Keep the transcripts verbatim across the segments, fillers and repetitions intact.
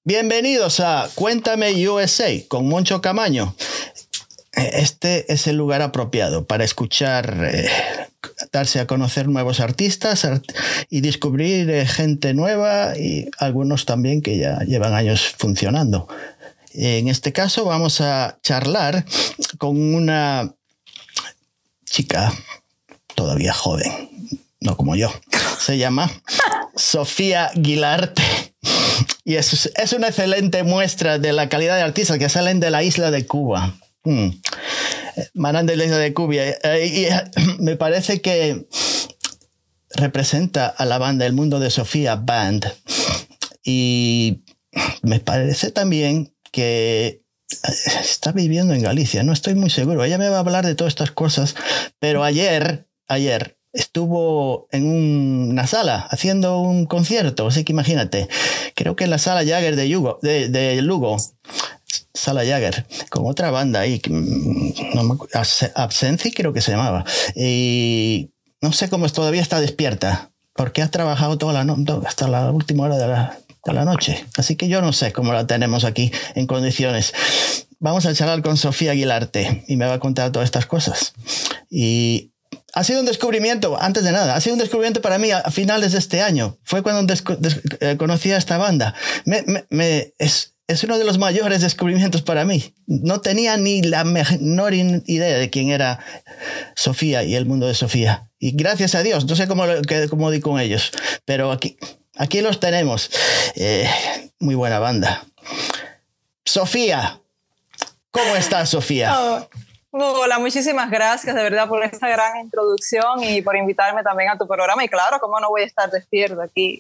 Bienvenidos a Cuéntame U S A con Moncho Camaño. Este es el lugar apropiado para escuchar, eh, darse a conocer nuevos artistas art y descubrir eh, gente nueva y algunos también que ya llevan años funcionando. En este caso vamos a charlar con una chica todavía joven, no como yo. Se llama Sofía Guilarte. Y es, es una excelente muestra de la calidad de artistas que salen de la isla de Cuba. Hmm. Manan de la isla de Cuba. Y, y me parece que representa a la banda El Mundo de Sofía Band. Y me parece también que está viviendo en Galicia. No estoy muy seguro. Ella me va a hablar de todas estas cosas. Pero ayer, ayer... estuvo en un, una sala haciendo un concierto, así que imagínate, creo que en la Sala Jagger de, Yugo, de, de Lugo, Sala Jagger, con otra banda ahí, no me, Absenci creo que se llamaba, y no sé cómo es, todavía está despierta, porque ha trabajado toda la no, hasta la última hora de la, de la noche, así que yo no sé cómo la tenemos aquí en condiciones. Vamos a charlar con Sofía Guilarte y me va a contar todas estas cosas. Y ha sido un descubrimiento, antes de nada, ha sido un descubrimiento para mí a, a finales de este año. Fue cuando des, des, eh, conocí a esta banda. Me, me, me, es, es uno de los mayores descubrimientos para mí. No tenía ni la menor idea de quién era Sofía y El Mundo de Sofía. Y gracias a Dios, no sé cómo, cómo di con ellos, pero aquí, aquí los tenemos. Eh, muy buena banda. Sofía, ¿cómo estás, Sofía? Oh. Hola, muchísimas gracias de verdad por esta gran introducción y por invitarme también a tu programa. Y claro, ¿cómo no voy a estar despierto aquí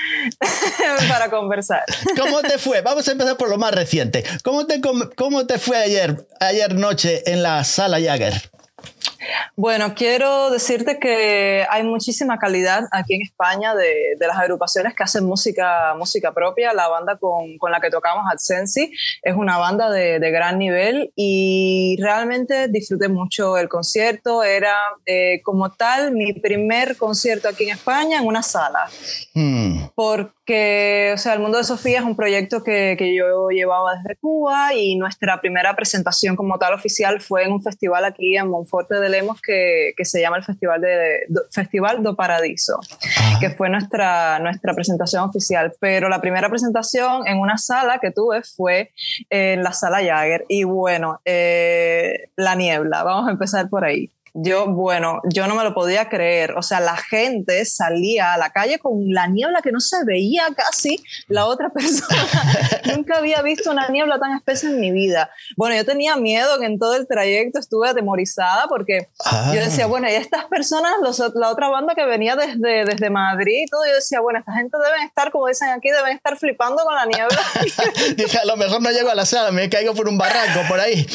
para conversar? ¿Cómo te fue? Vamos a empezar por lo más reciente. ¿Cómo te, cómo te fue ayer, ayer noche en la Sala Jagger? Bueno, quiero decirte que hay muchísima calidad aquí en España de, de las agrupaciones que hacen música, música propia. La banda con, con la que tocamos, Absenci, es una banda de, de gran nivel y realmente disfruté mucho el concierto. Era eh, como tal mi primer concierto aquí en España en una sala. Hmm. Porque, o sea, El Mundo de Sofía es un proyecto que, que yo llevaba desde Cuba y nuestra primera presentación como tal oficial fue en un festival aquí en Monforte de Lemos que, que se llama el Festival, de, do, Festival do Paradiso, ah. que fue nuestra, nuestra presentación oficial. Pero la primera presentación en una sala que tuve fue en la Sala Jagger. Y bueno, eh, La Niebla, vamos a empezar por ahí. Yo, bueno, yo no me lo podía creer. O sea, la gente salía a la calle con la niebla que no se veía casi la otra persona. Nunca había visto una niebla tan espesa en mi vida. Bueno, yo tenía miedo que en todo el trayecto estuve atemorizada porque ah. yo decía, bueno, y estas personas, los, la otra banda que venía desde, desde Madrid y todo, yo decía, bueno, esta gente deben estar, como dicen aquí, deben estar flipando con la niebla. Dije, a lo mejor no llego a la sala, me caigo por un barranco por ahí.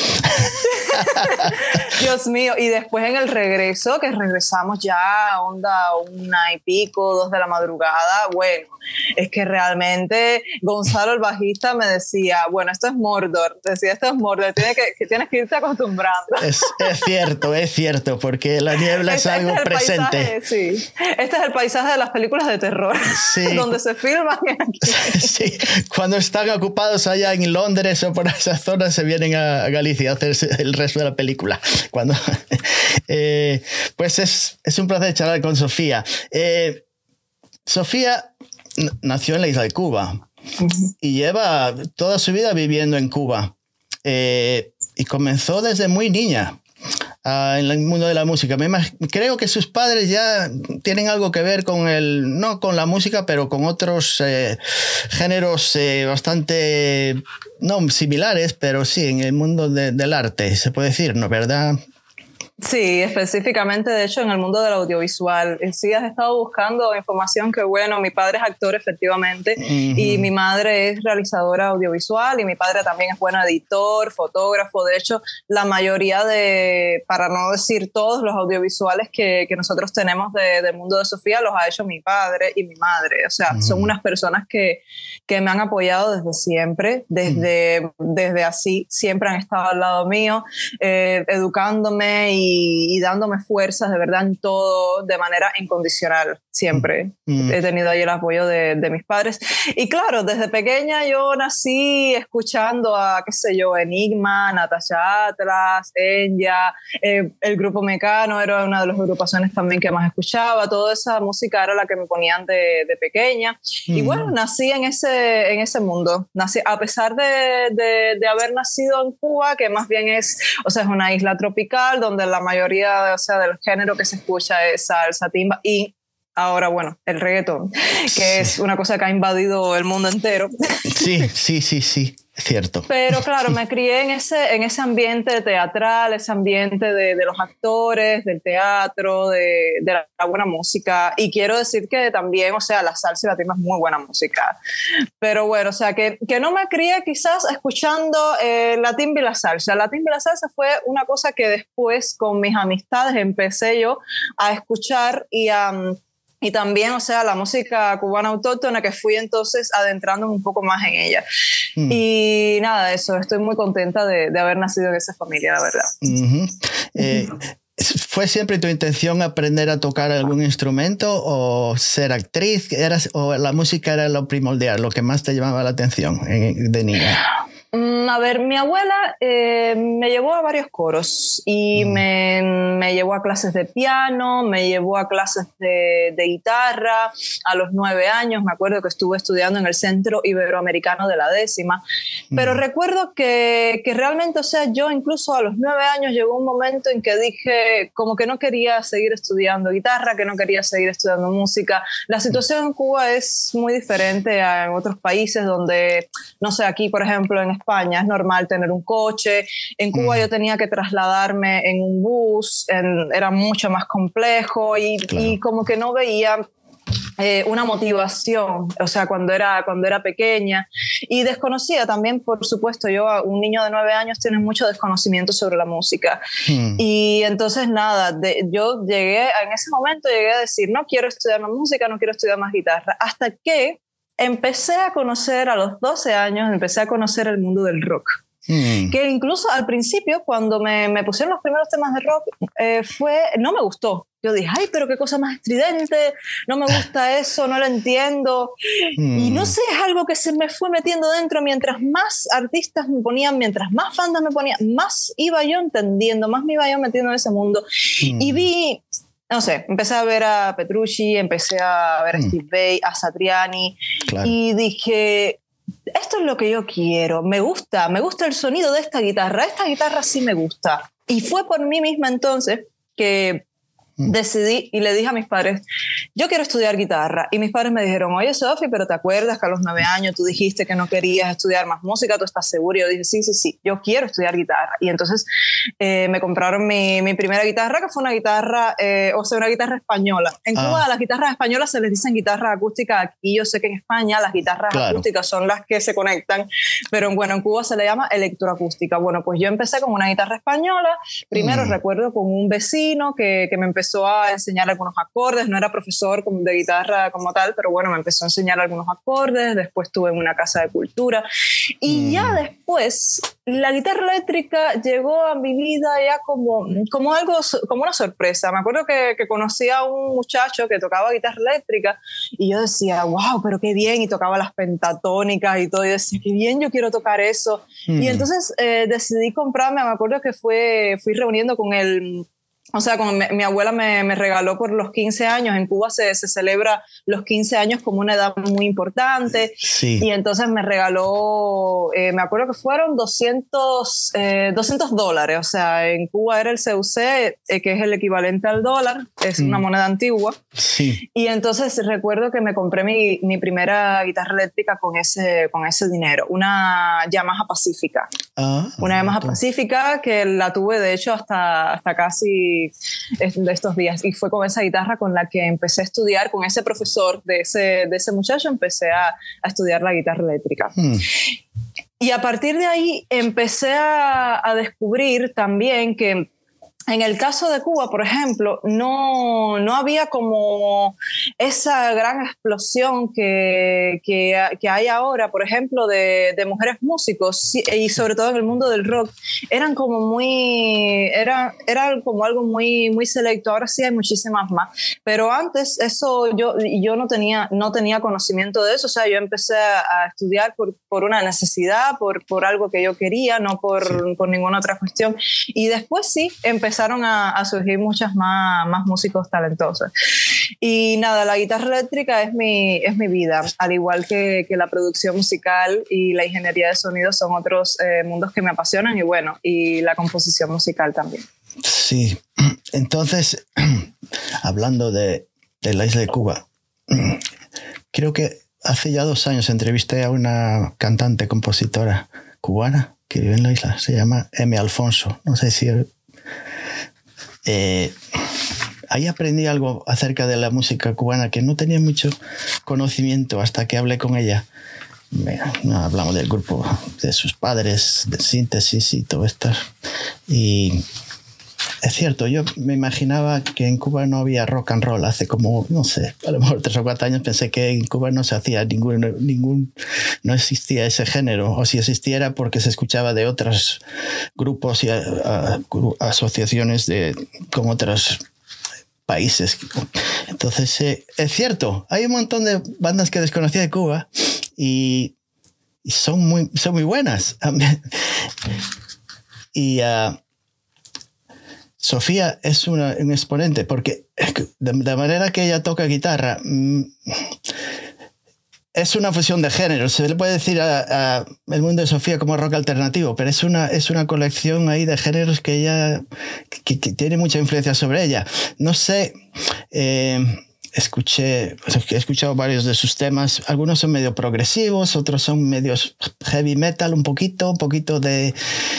Dios mío, y después en el regreso, que regresamos ya a onda una y pico, dos de la madrugada, bueno, es que realmente Gonzalo, el bajista, me decía, bueno, esto es Mordor, decía, esto es Mordor, tienes que, que, tienes que irte acostumbrando. Es, es cierto, es cierto, porque la niebla es, es algo este es presente. Paisaje, sí. Este es el paisaje de las películas de terror, sí. donde se filman aquí. Sí, cuando están ocupados allá en Londres o por esas zonas se vienen a Galicia a hacer el resto de la película. Cuando... Eh, pues es, es un placer charlar con Sofía. Eh, Sofía nació en la isla de Cuba uh-huh. y lleva toda su vida viviendo en Cuba. Eh, y comenzó desde muy niña uh, en el mundo de la música. Me imag- creo que sus padres ya tienen algo que ver con el, no con la música, pero con otros eh, géneros eh, bastante, no similares, pero sí en el mundo de, del arte, se puede decir, ¿no? ¿Verdad? Sí, específicamente, de hecho, en el mundo del audiovisual. Sí, has estado buscando información que, bueno, mi padre es actor, efectivamente, uh-huh. y mi madre es realizadora audiovisual, y mi padre también es bueno editor, fotógrafo. De hecho, la mayoría de, para no decir todos los audiovisuales que, que nosotros tenemos de, del Mundo de Sofía, los ha hecho mi padre y mi madre. O sea, uh-huh. son unas personas que, que me han apoyado desde siempre, desde, uh-huh. desde así, siempre han estado al lado mío, eh, educándome y y, y dándome fuerzas de verdad en todo, de manera incondicional, siempre. Mm. He tenido ahí el apoyo de, de mis padres. Y claro, desde pequeña yo nací escuchando a, qué sé yo, Enigma, Natasha Atlas, Enya, eh, el grupo Mecano era una de las agrupaciones también que más escuchaba. Toda esa música era la que me ponían de, de pequeña. Mm. Y bueno, nací en ese, en ese mundo. Nací, a pesar de, de, de haber nacido en Cuba, que más bien es, o sea, es una isla tropical donde la mayoría, o sea, del género que se escucha es salsa, timba y ahora, bueno, el reggaetón, que sí. es una cosa que ha invadido el mundo entero. Sí, sí, sí, sí, es cierto. Pero claro, me crié en ese, en ese ambiente teatral, ese ambiente de, de los actores, del teatro, de, de la, la buena música. Y quiero decir que también, o sea, la salsa y la timba es muy buena música. Pero bueno, o sea, que, que no me crié quizás escuchando eh, la timba y la salsa. La timba y la salsa fue una cosa que después con mis amistades empecé yo a escuchar y a... Um, Y también, o sea, la música cubana autóctona, que fui entonces adentrándome un poco más en ella. Mm. Y nada, eso, estoy muy contenta de, de haber nacido en esa familia, la verdad. Uh-huh. eh, ¿Fue siempre tu intención aprender a tocar algún instrumento o ser actriz? ¿Eras, o la música era lo primordial, lo que más te llamaba la atención de niña? A ver, mi abuela eh, me llevó a varios coros y mm. me, me llevó a clases de piano, me llevó a clases de, de guitarra. A los nueve años me acuerdo que estuve estudiando en el Centro Iberoamericano de la Décima. Mm. Pero recuerdo que, que realmente, o sea, yo incluso a los nueve años llegó un momento en que dije como que no quería seguir estudiando guitarra, que no quería seguir estudiando música. La situación en Cuba es muy diferente a en otros países donde, no sé, aquí por ejemplo en España es normal tener un coche. En Cuba mm. yo tenía que trasladarme en un bus, en, era mucho más complejo y, claro. y como que no veía eh, una motivación, o sea, cuando era, cuando era pequeña y desconocía también, por supuesto, yo, un niño de nueve años tiene mucho desconocimiento sobre la música mm. y entonces nada, de, yo llegué, en ese momento llegué a decir, no quiero estudiar más música, no quiero estudiar más guitarra, hasta que empecé a conocer a los doce años, empecé a conocer el mundo del rock. Mm. Que incluso al principio, cuando me, me pusieron los primeros temas de rock, eh, fue, no me gustó. Yo dije, ay, pero qué cosa más estridente, no me gusta eso, no lo entiendo. Mm. Y no sé, es algo que se me fue metiendo dentro. Mientras más artistas me ponían, mientras más bandas me ponían, más iba yo entendiendo, más me iba yo metiendo en ese mundo. Mm. Y vi... No sé, empecé a ver a Petrucci, empecé a ver a Steve Vai, a Satriani, claro. y dije, esto es lo que yo quiero, me gusta, me gusta el sonido de esta guitarra, esta guitarra sí me gusta. Y fue por mí misma entonces que decidí y le dije a mis padres, yo quiero estudiar guitarra. Y mis padres me dijeron, oye, Sofi, pero ¿te acuerdas que a los nueve años tú dijiste que no querías estudiar más música? ¿Tú estás seguro? Y yo dije, sí, sí, sí, yo quiero estudiar guitarra. Y entonces eh, me compraron mi, mi primera guitarra, que fue una guitarra, eh, o sea, una guitarra española. En ah. Cuba a las guitarras españolas se les dicen guitarra acústica. Aquí yo sé que en España las guitarras claro. acústicas son las que se conectan, pero bueno, en Cuba se le llama electroacústica. Bueno, pues yo empecé con una guitarra española. Primero mm. recuerdo con un vecino que, que me empezó a enseñar algunos acordes, no era profesor de guitarra como tal, pero bueno, me empezó a enseñar algunos acordes, después estuve en una casa de cultura y mm. ya después la guitarra eléctrica llegó a mi vida ya como, como algo, como una sorpresa. Me acuerdo que, que conocí a un muchacho que tocaba guitarra eléctrica y yo decía, wow, pero qué bien, y tocaba las pentatónicas y todo, y decía, qué bien, yo quiero tocar eso. Mm. Y entonces eh, decidí comprarme, me acuerdo que fue, fui reuniendo con el... O sea, como mi, mi abuela me, me regaló por los quince años, en Cuba se, se celebra los quince años como una edad muy importante. Sí. Y entonces me regaló, eh, me acuerdo que fueron doscientos, eh, doscientos dólares. O sea, en Cuba era el C U C, eh, que es el equivalente al dólar, es mm. una moneda antigua. Sí. Y entonces recuerdo que me compré mi, mi primera guitarra eléctrica con ese, con ese dinero, una Yamaha Pacífica. Ah, una Yamaha ah, Pacífica que la tuve de hecho hasta, hasta casi de estos días, y fue con esa guitarra con la que empecé a estudiar, con ese profesor de ese, de ese muchacho empecé a, a estudiar la guitarra eléctrica. Mm. Y a partir de ahí empecé a, a descubrir también que en el caso de Cuba, por ejemplo, no, no había como esa gran explosión que, que, que hay ahora, por ejemplo, de, de mujeres músicos, y sobre todo en el mundo del rock. Eran como muy, era, era como algo muy, muy selecto. Ahora sí hay muchísimas más. Pero antes eso yo, yo no, tenía, no tenía conocimiento de eso. O sea, yo empecé a estudiar por, por una necesidad, por, por algo que yo quería, no por, sí. por ninguna otra cuestión. Y después sí, empecé empezaron a, a surgir muchas más, más músicos talentosos. Y nada, la guitarra eléctrica es mi, es mi vida, al igual que, que la producción musical y la ingeniería de sonido son otros eh, mundos que me apasionan, y bueno, y la composición musical también. Sí, entonces, hablando de, de la isla de Cuba, creo que hace ya dos años entrevisté a una cantante, compositora cubana que vive en la isla, se llama Emi Alfonso, no sé si... Eh, ahí aprendí algo acerca de la música cubana que no tenía mucho conocimiento hasta que hablé con ella. No, hablamos del grupo de sus padres, de Síntesis y todo esto. Y es cierto, yo me imaginaba que en Cuba no había rock and roll. Hace como, no sé, a lo mejor tres o cuatro años pensé que en Cuba no se hacía ningún, ningún no existía ese género, o si existiera porque se escuchaba de otros grupos y a, a, a, asociaciones de, con otros países. Entonces, eh, es cierto, hay un montón de bandas que desconocía de Cuba y, y son, muy, son muy buenas. Y... Uh, Sofía es una, un exponente porque de, de manera que ella toca guitarra mmm, es una fusión de géneros. Se le puede decir a, a el mundo de Sofía como rock alternativo, pero es una, es una colección ahí de géneros que ella que, que tiene mucha influencia sobre ella. No sé, eh, escuché, he escuchado varios de sus temas. Algunos son medio progresivos, otros son medios heavy metal, un poquito, un poquito de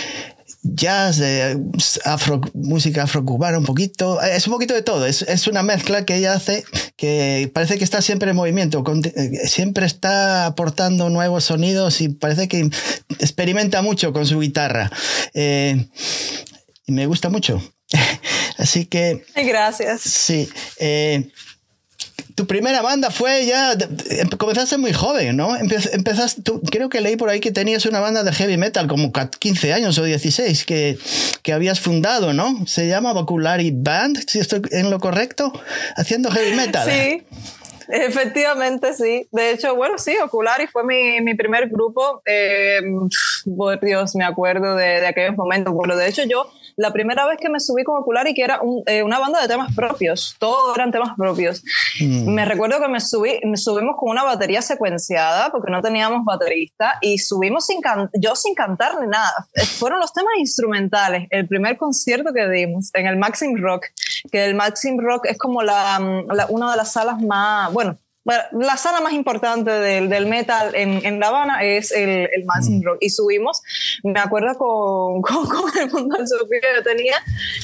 jazz, de afro, música afrocubana un poquito, es un poquito de todo, es, es una mezcla que ella hace que parece que está siempre en movimiento, siempre está aportando nuevos sonidos y parece que experimenta mucho con su guitarra, eh, y me gusta mucho. Así que... Gracias. Sí. Eh, tu primera banda fue ya... Comenzaste muy joven, ¿no? Empezaste, tú, creo que leí por ahí que tenías una banda de heavy metal como quince años o dieciséis que, que habías fundado, ¿no? Se llama Oculari Band, si estoy en lo correcto, haciendo heavy metal. Sí. Efectivamente, sí. De hecho, bueno, sí, Oculari fue mi, mi primer grupo. Eh, por Dios, me acuerdo de, de aquellos momentos. Pero de hecho, yo, la primera vez que me subí con Oculari, que era un, eh, una banda de temas propios, todos eran temas propios. Mm. Me recuerdo que me subí, me subimos con una batería secuenciada, porque no teníamos baterista, y subimos sin can- yo sin cantar ni nada. Fueron los temas instrumentales. El primer concierto que dimos en el Maxim Rock, que el Maxim Rock es como la, la, una de las salas más... Bueno, Bueno, la sala más importante del, del metal en, en La Habana es el, el Maxim mm. Rock. Y subimos, me acuerdo con, con, con el mundo del Sofía, yo tenía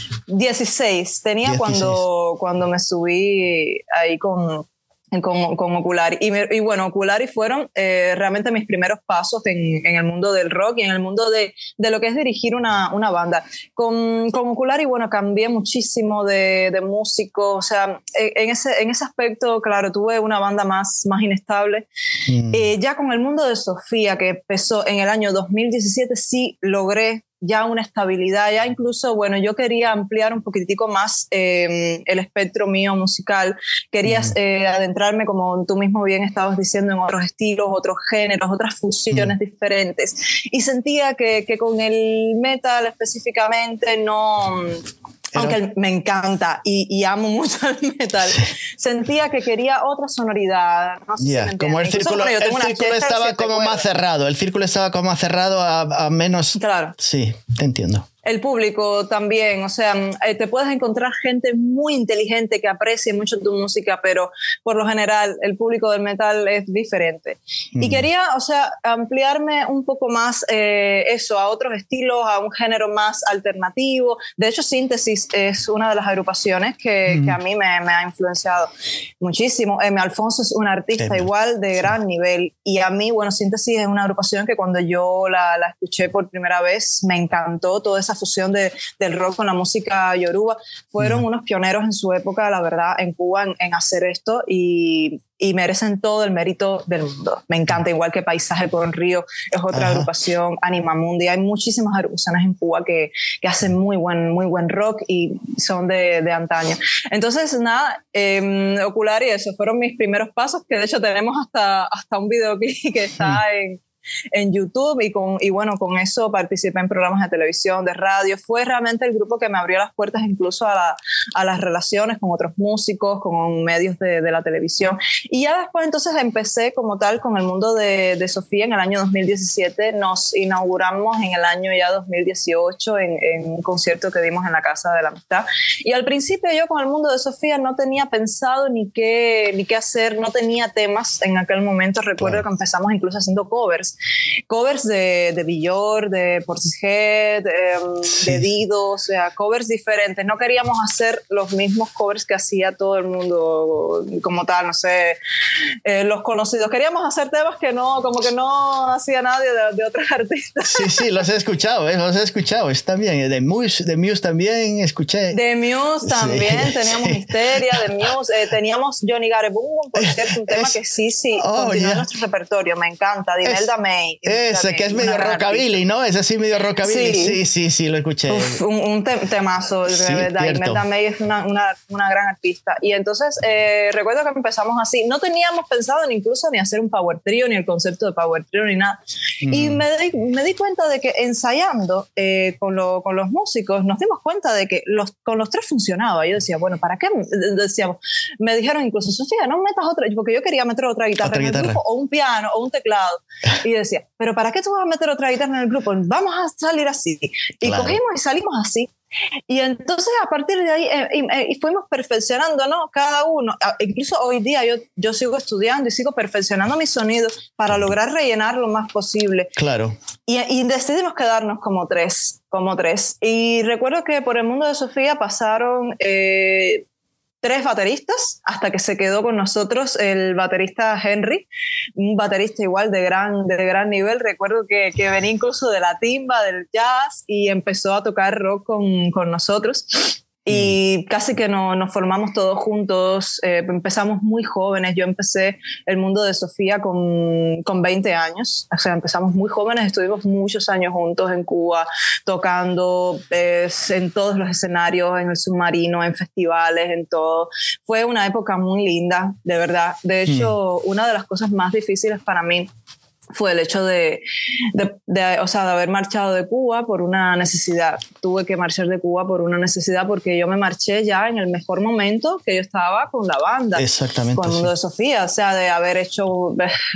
dieciséis, tenía dieciséis. Cuando, cuando me subí ahí con... Con, con Oculari. Y, me, y bueno, Oculari fueron eh, realmente mis primeros pasos en, en el mundo del rock y en el mundo de, de lo que es dirigir una, una banda. Con, con Oculari, bueno, cambié muchísimo de, de músico. O sea, en ese, en ese aspecto, claro, tuve una banda más, más inestable. Mm. Eh, ya con el mundo de Sofía, que empezó en el año dos mil diecisiete, sí logré ya una estabilidad, ya incluso, bueno, yo quería ampliar un poquitico más eh, el espectro mío musical, quería uh-huh. eh, adentrarme, como tú mismo bien estabas diciendo, en otros estilos, otros géneros, otras fusiones uh-huh. diferentes, y sentía que, que con el metal específicamente no... Aunque me encanta y, y amo mucho el metal, sentía que quería otra sonoridad. No sé yeah, si como el círculo, bueno, el círculo estaba como más cerrado, el círculo estaba como más cerrado a, a menos... Claro. Sí, te entiendo. El público también, o sea, eh, te puedes encontrar gente muy inteligente que aprecie mucho tu música, pero por lo general el público del metal es diferente. Mm. Y quería, o sea, ampliarme un poco más eh, eso, a otros estilos, a un género más alternativo. De hecho, Síntesis es una de las agrupaciones que, mm. que a mí me, me ha influenciado muchísimo. Emi Alfonso es un artista Emi. igual de sí. gran nivel, y a mí, bueno, Síntesis es una agrupación que cuando yo la, la escuché por primera vez me encantó toda esa fusión de, del rock con la música yoruba. Fueron mm. unos pioneros en su época, la verdad, en Cuba en, en hacer esto y, y merecen todo el mérito del mundo. Me encanta, igual que Paisaje por un Río es otra Ajá. agrupación, Anima Mundi. Hay muchísimas agrupaciones en Cuba que, que hacen muy buen, muy buen rock y son de, de antaño. Entonces, nada, eh, Ocular y eso fueron mis primeros pasos, que de hecho tenemos hasta, hasta un videoclip que está mm. en en YouTube y, con, y bueno, con eso participé en programas de televisión, de radio. Fue realmente el grupo que me abrió las puertas incluso a, la, a las relaciones con otros músicos, con medios de, de la televisión. Y ya después entonces empecé como tal con el mundo de, de Sofía en el año dos mil diecisiete. Nos inauguramos en el año ya dos mil dieciocho en, en un concierto que dimos en la Casa de la Amistad. Y al principio yo con el mundo de Sofía no tenía pensado ni qué, ni qué hacer, no tenía temas en aquel momento. Recuerdo claro. que empezamos incluso haciendo covers. Covers de, de Villor, de Portishead, de, sí. de Dido, o sea, covers diferentes. No queríamos hacer los mismos covers que hacía todo el mundo como tal, no sé, eh, los conocidos. Queríamos hacer temas que no, como que no hacía nadie de, de otros artistas. Sí, sí, los he escuchado, eh, los he escuchado, está bien. De Muse, de Muse también escuché. De Muse también, sí. teníamos sí. Histeria, de Muse, eh, teníamos Johnny Garibungo, por cierto, un tema es, que sí, sí, oh, continúa yeah. en nuestro repertorio, me encanta, de Imelda May. Ese que es medio rockabilly, ¿no? Es así medio rockabilly. Sí, sí, sí, sí lo escuché. Uf, un, un te temazo, sí, de verdad. Imelda May es una, una, una gran artista. Y entonces eh, recuerdo que empezamos así. No teníamos pensado ni incluso ni hacer un power trio, ni el concepto de power trio, ni nada. Mm. Y me di, me di cuenta de que ensayando eh, con, lo, con los músicos, nos dimos cuenta de que los, con los tres funcionaba. Yo decía, bueno, ¿para qué? Decíamos, me dijeron incluso, Sofía, no metas otra, porque yo quería meter otra guitarra ¿Otra en guitarra? el grupo, o un piano, o un teclado. Y decía, pero ¿para qué tú vas a meter otra guitarra en el grupo? Vamos a salir así. Y claro. cogimos y salimos así. Y entonces a partir de ahí eh, eh, y fuimos perfeccionando, ¿no? Cada uno, incluso hoy día yo, yo sigo estudiando y sigo perfeccionando mi sonido para lograr rellenar lo más posible. Claro. Y, y decidimos quedarnos como tres, como tres. Y recuerdo que por el mundo de Sofía pasaron eh, tres bateristas hasta que se quedó con nosotros el baterista Henry, un baterista igual de gran, de gran nivel. Recuerdo que, que venía incluso de la timba, del jazz, y empezó a tocar rock con, con nosotros. Y casi que no, nos formamos todos juntos, eh, empezamos muy jóvenes. Yo empecé el mundo de Sofía con, con veinte años, o sea, empezamos muy jóvenes, estuvimos muchos años juntos en Cuba, tocando eh, en todos los escenarios, en el Submarino, en festivales, en todo. Fue una época muy linda, de verdad. De hecho, mm. una de las cosas más difíciles para mí fue el hecho de, de, de, o sea, de haber marchado de Cuba por una necesidad. Tuve que marchar de Cuba por una necesidad porque yo me marché ya en el mejor momento que yo estaba con la banda. Exactamente. Con el mundo sí. de Sofía, o sea, de haber hecho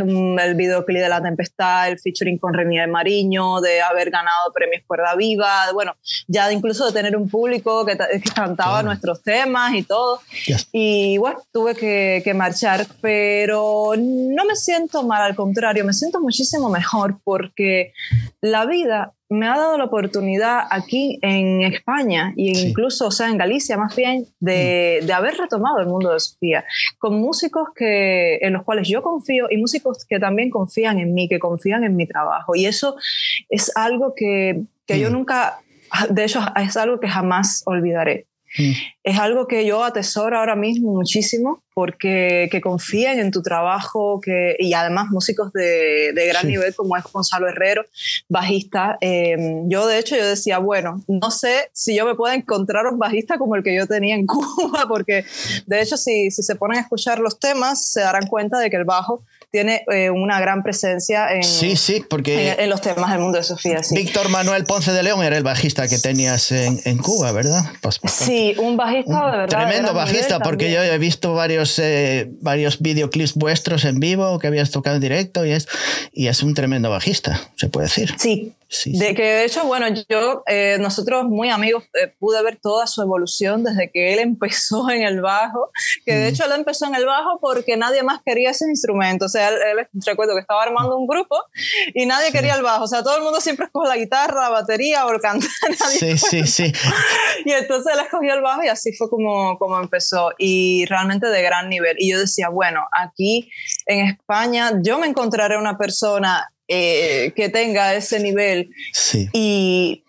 el videoclip de La Tempestad, el featuring con Renier Mariño, de haber ganado premios Cuerda Viva, de, bueno, ya de incluso de tener un público que, que cantaba claro. nuestros temas y todo. Yes. Y bueno, tuve que, que marchar, pero no me siento mal, al contrario, me siento muchísimo mejor porque la vida me ha dado la oportunidad aquí en España e sí. incluso, o sea, en Galicia más bien, de, mm. de haber retomado el mundo de Sofía con músicos que, en los cuales yo confío y músicos que también confían en mí, que confían en mi trabajo. Y eso es algo que, que mm. yo nunca, de hecho, es algo que jamás olvidaré. Mm. Es algo que yo atesoro ahora mismo muchísimo porque que confíen en tu trabajo que, y además músicos de, de gran sí. nivel como es Gonzalo Herrero, bajista. Eh, yo de hecho yo decía, bueno, no sé si yo me puedo encontrar un bajista como el que yo tenía en Cuba, porque de hecho si, si se ponen a escuchar los temas se darán cuenta de que el bajo tiene eh, una gran presencia en, sí, sí, porque en, en los temas del mundo de Sofía. Sí. Víctor Manuel Ponce de León era el bajista que tenías en, en Cuba, ¿verdad? Pues, pues, sí, un bajista un de verdad. Tremendo bajista, porque también. Yo he visto varios, eh, varios videoclips vuestros en vivo que habías tocado en directo y es, y es un tremendo bajista, se puede decir. Sí. Sí, de sí. que de hecho, bueno, yo, eh, nosotros muy amigos, eh, pude ver toda su evolución desde que él empezó en el bajo, que de mm. hecho él empezó en el bajo porque nadie más quería ese instrumento. O sea, él, él recuerdo que estaba armando un grupo y nadie sí. quería el bajo. O sea, todo el mundo siempre escoge la guitarra, la batería o el cantar. Sí, sí, sí. Y entonces él escogió el bajo y así fue como, como empezó. Y realmente de gran nivel. Y yo decía, bueno, aquí en España yo me encontraré una persona Eh, que tenga ese nivel sí. y,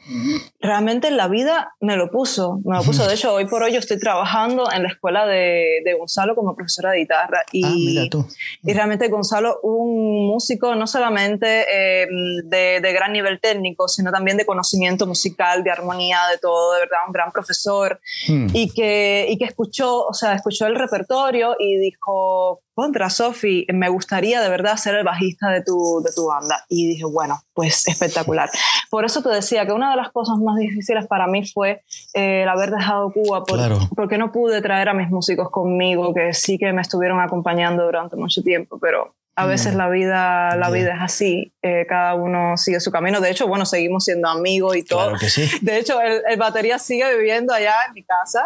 realmente la vida me lo puso, me lo puso. De hecho, hoy por hoy yo estoy trabajando en la escuela de, de Gonzalo como profesora de guitarra. Y, ah, mira tú. y realmente Gonzalo, un músico no solamente eh, de, de gran nivel técnico, sino también de conocimiento musical, de armonía, de todo, de verdad, un gran profesor. Hmm. Y, que, y que escuchó, o sea, escuchó el repertorio y dijo, contra Sofi, me gustaría de verdad ser el bajista de tu, de tu banda. Y dije, bueno, pues espectacular. Por eso te decía que una de las cosas más difíciles para mí fue eh, el haber dejado Cuba, por, claro. porque no pude traer a mis músicos conmigo, que sí que me estuvieron acompañando durante mucho tiempo, pero a veces mm. la vida la vida es así, eh, cada uno sigue su camino. De hecho, bueno, seguimos siendo amigos y todo. Claro que sí. De hecho, el, el batería sigue viviendo allá en mi casa.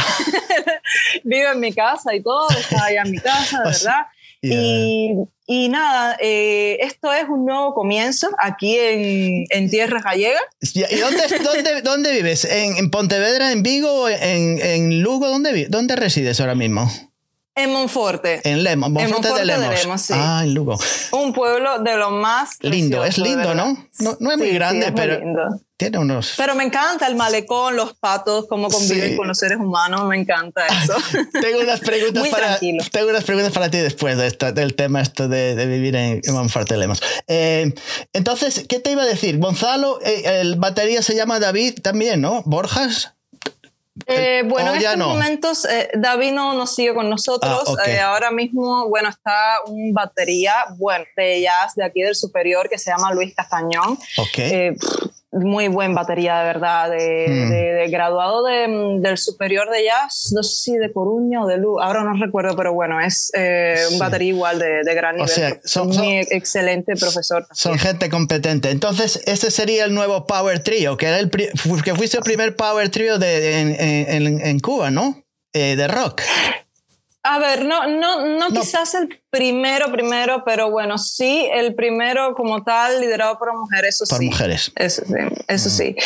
Vive en mi casa y todo, está allá en mi casa, de verdad. Yeah. Y, y nada, eh, esto es un nuevo comienzo aquí en, en tierras gallegas. ¿Y dónde, dónde, dónde vives? ¿En, ¿En Pontevedra, en Vigo, en, en Lugo? ¿Dónde, ¿Dónde resides ahora mismo? En Monforte. En Lemos, Monforte, en Monforte de Lemos. De Lemos, sí. Ah, en Lugo. Un pueblo de lo más lindo, es lindo, ¿no? ¿no? No es muy sí, grande, sí, es pero lindo. Tiene unos... Pero me encanta el malecón, los patos, cómo conviven sí. con los seres humanos, me encanta eso. tengo unas preguntas muy para tranquilo. Tengo unas preguntas para ti después de esta, del tema esto de, de vivir en, en Monforte de Lemos. Eh, entonces, ¿qué te iba a decir? Gonzalo, eh, el batería se llama David también, ¿no? ¿Borjas? Eh, bueno, en estos no? momentos eh, David no nos sigue con nosotros. Ah, okay. eh, ahora mismo, bueno, está un batería, bueno, de jazz de aquí del Superior que se llama Luis Castañón. Okay. Eh, muy buen batería, de verdad, de, mm. de, de graduado de, del Superior de Jazz, no sé si de Coruña o de Lugo, ahora no recuerdo, pero bueno, es eh, un sí. batería igual de, de gran nivel. O sea, son, muy son, excelente profesor. También. Son gente competente. Entonces, este sería el nuevo Power Trio, que era el que fuiste el primer Power Trio de, en, en, en Cuba, ¿no? Eh, de rock. A ver, no, no, no, no quizás el primero, primero, pero bueno, sí, el primero como tal, liderado por mujeres, eso por sí. Por mujeres. Eso sí, eso mm. sí.